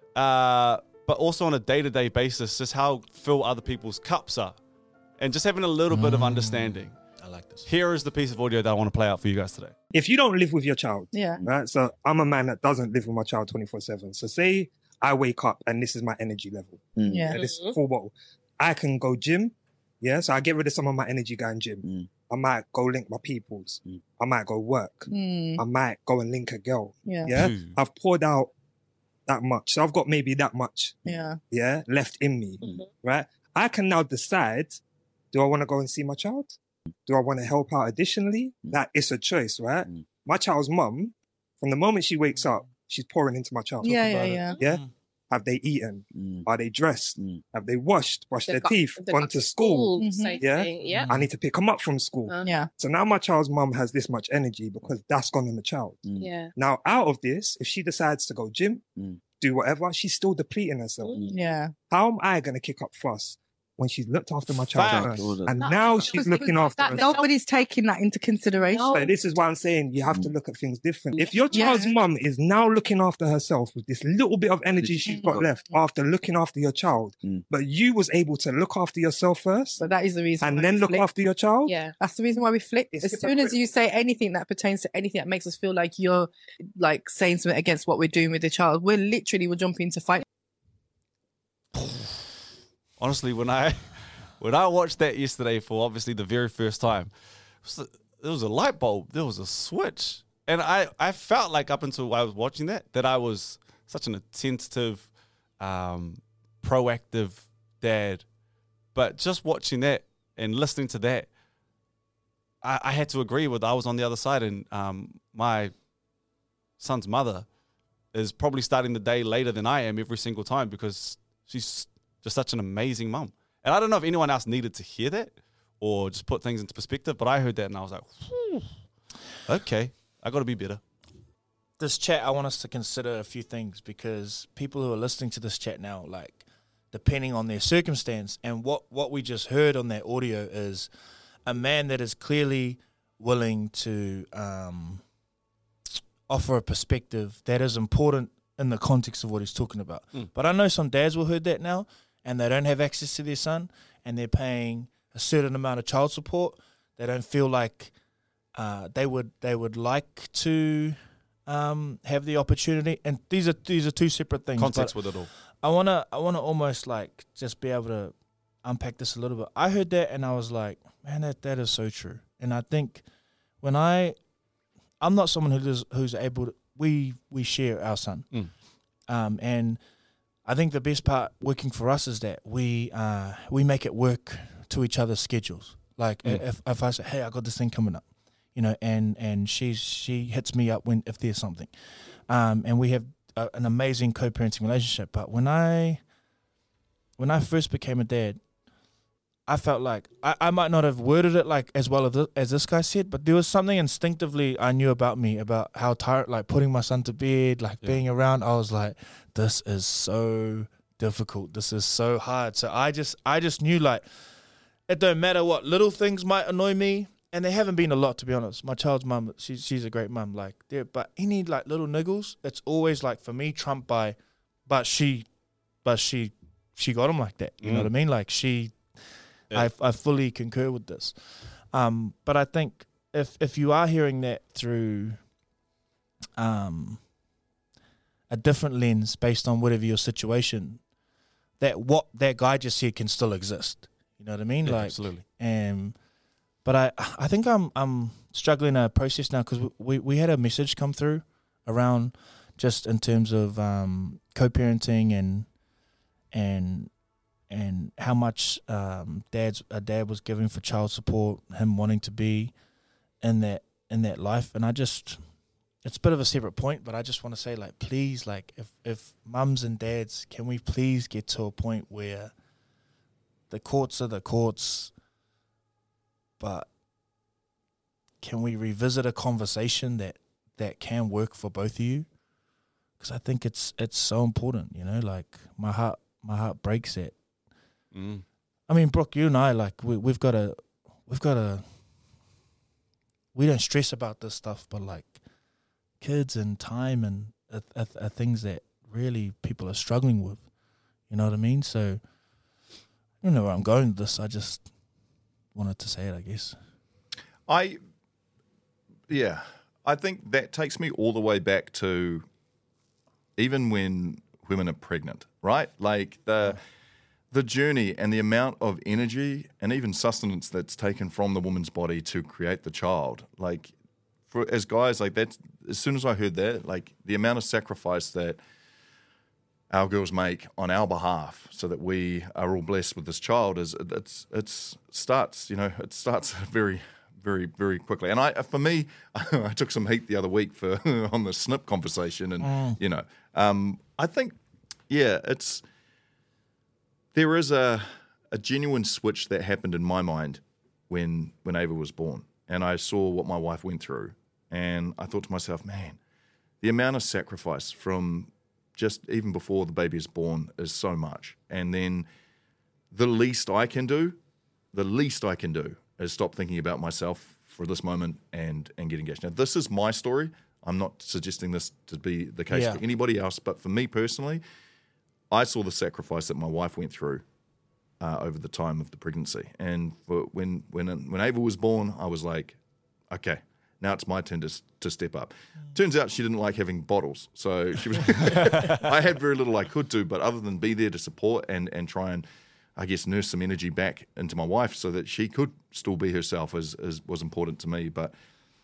but also on a day-to-day basis, just how full other people's cups are. And just having a little bit of understanding. I like this. Here is the piece of audio that I want to play out for you guys today. If you don't live with your child, Yeah. right? So I'm a man that doesn't live with my child 24/7. So say I wake up and this is my energy level. Yeah. This is full bottle. I can go gym. Yeah. So I get rid of some of my energy going gym. I might go link my peoples. I might go work. I might go and link a girl. Yeah. I've poured out that much. So I've got maybe that much. Yeah. Left in me. Right. I can now decide, do I want to go and see my child? Do I want to help out additionally? That is a choice, right? My child's mum, from the moment she wakes up, she's pouring into my child. Yeah? Have they eaten? Are they dressed? Have they brushed their teeth, gone to school? Yeah. I need to pick them up from school. Yeah. So now my child's mum has this much energy because that's gone on the child. Yeah. Now out of this, if she decides to go gym, do whatever, she's still depleting herself. Yeah. How am I going to kick up fuss when she's looked after my child Facts. first? And now she's looking after herself. Nobody's taking that into consideration. So this is why I'm saying you have to look at things different. If your child's mum is now looking after herself with this little bit of energy she's got left after looking after your child, but you was able to look after yourself first, So that is the reason. and why then we look flip. after your child, That's the reason why we flip. It's As soon as you say anything that pertains to anything that makes us feel like you're like saying something against what we're doing with the child, we're jumping into fight. Honestly, when I watched that yesterday for obviously the very first time, there was a light bulb, there was a switch. And I felt like up until I was watching that I was such an attentive, proactive dad. But just watching that and listening to that, I had to agree with, I was on the other side, and my son's mother is probably starting the day later than I am every single time because she's just such an amazing mum. And I don't know if anyone else needed to hear that or just put things into perspective, but I heard that and I was like, okay, I got to be better. This chat, I want us to consider a few things because people who are listening to this chat now, like, depending on their circumstance, and what we just heard on that audio is a man that is clearly willing to offer a perspective that is important in the context of what he's talking about. But I know some dads will heard that now, and they don't have access to their son, and they're paying a certain amount of child support. They don't feel like they would like to have the opportunity. And these are two separate things. Context with it all. I wanna almost like just be able to unpack this a little bit. I heard that and I was like, man, that is so true. And I think when I'm not someone who's able to, we share our son. And I think the best part working for us is that we make it work to each other's schedules. Like if I say, hey, I got this thing coming up, and she hits me up if there's something, and we have an amazing co-parenting relationship. But when I first became a dad, I felt like I might not have worded it like as well as this guy said, but there was something instinctively I knew about me, about how tired, like putting my son to bed, like being around. I was like, this is so difficult. This is so hard. So I just knew, like, it don't matter what little things might annoy me, and there haven't been a lot, to be honest. My child's mum, she's a great mum, like there, but any like little niggles, it's always like for me trumped by, but she got him like that. You know what I mean? Like I fully concur with this. But I think if you are hearing that through a different lens based on whatever your situation, that what that guy just said can still exist. You know what I mean? Yeah, like, absolutely. But I think I'm struggling to process now, because we had a message come through around just in terms of co-parenting and how much a dad was giving for child support, him wanting to be in that life. And it's a bit of a separate point, but I just want to say, like, please, like, if mums and dads, can we please get to a point where the courts are the courts, but can we revisit a conversation that can work for both of you? Because I think it's so important, like my heart breaks it. I mean, Brooke, you and I, like, we don't stress about this stuff, but like kids and time and are things that really people are struggling with. You know what I mean? So I don't know where I'm going with this. I just wanted to say it, I guess. I think that takes me all the way back to even when women are pregnant, right? Like the journey and the amount of energy and even sustenance that's taken from the woman's body to create the child. Like, as guys, like, that's, as soon as I heard that, like, the amount of sacrifice that our girls make on our behalf so that we are all blessed with this child it starts very, very, very quickly. And I took some heat the other week on the snip conversation, and I think, there is a genuine switch that happened in my mind when Ava was born, and I saw what my wife went through, and I thought to myself, man, the amount of sacrifice from just even before the baby is born is so much. And then the least I can do is stop thinking about myself for this moment and get engaged. Now, this is my story. I'm not suggesting this to be the case for anybody else, but for me personally, I saw the sacrifice that my wife went through over the time of the pregnancy. And when Ava was born, I was like, okay, now it's my turn to step up. Turns out she didn't like having bottles. So she was I had very little I could do, but other than be there to support and try and, I guess, nurse some energy back into my wife so that she could still be herself as was important to me. But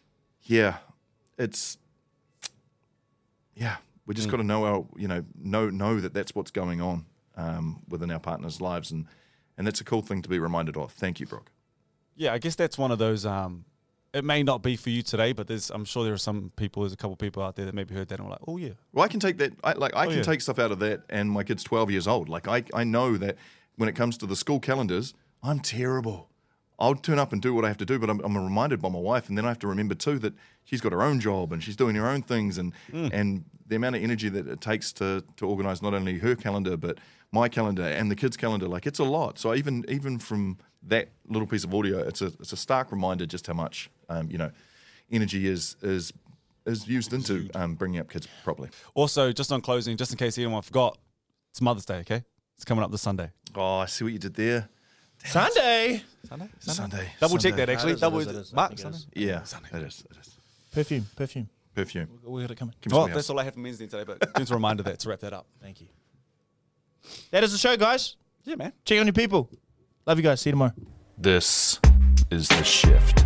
we just got to know know that that's what's going on within our partners' lives, and that's a cool thing to be reminded of. Thank you, Brooke. Yeah, I guess that's one of those. It may not be for you today, but I'm sure there's a couple of people out there that maybe heard that and were like, oh yeah. Well, I can take that. I can take stuff out of that, and my kid's 12 years old. Like I know that when it comes to the school calendars, I'm terrible. I'll turn up and do what I have to do, but I'm reminded by my wife, and then I have to remember too that she's got her own job and she's doing her own things, and the amount of energy that it takes to organise not only her calendar but my calendar and the kids' calendar, like, it's a lot. So even from that little piece of audio, it's a stark reminder just how much energy is used into bringing up kids properly. Also, just on closing, just in case anyone forgot, it's Mother's Day, okay? It's coming up this Sunday. Oh, I see what you did there. Sunday. Double check that, actually. Sunday. Yeah, it is. Perfume. We got it coming. Well, that's all I have for Wednesday today, but just a reminder that to wrap that up. Thank you. That is the show, guys. Yeah, man. Check on your people. Love you guys. See you tomorrow. This is The Shift.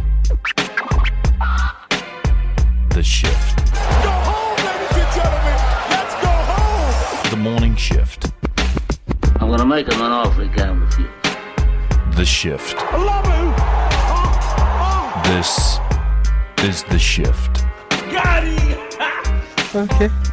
The Shift. Go home, ladies and gentlemen. Let's go home. The Morning Shift. I'm gonna make him an offer he can't refuse. The Shift. I love you. This is The Shift. Got it. Okay.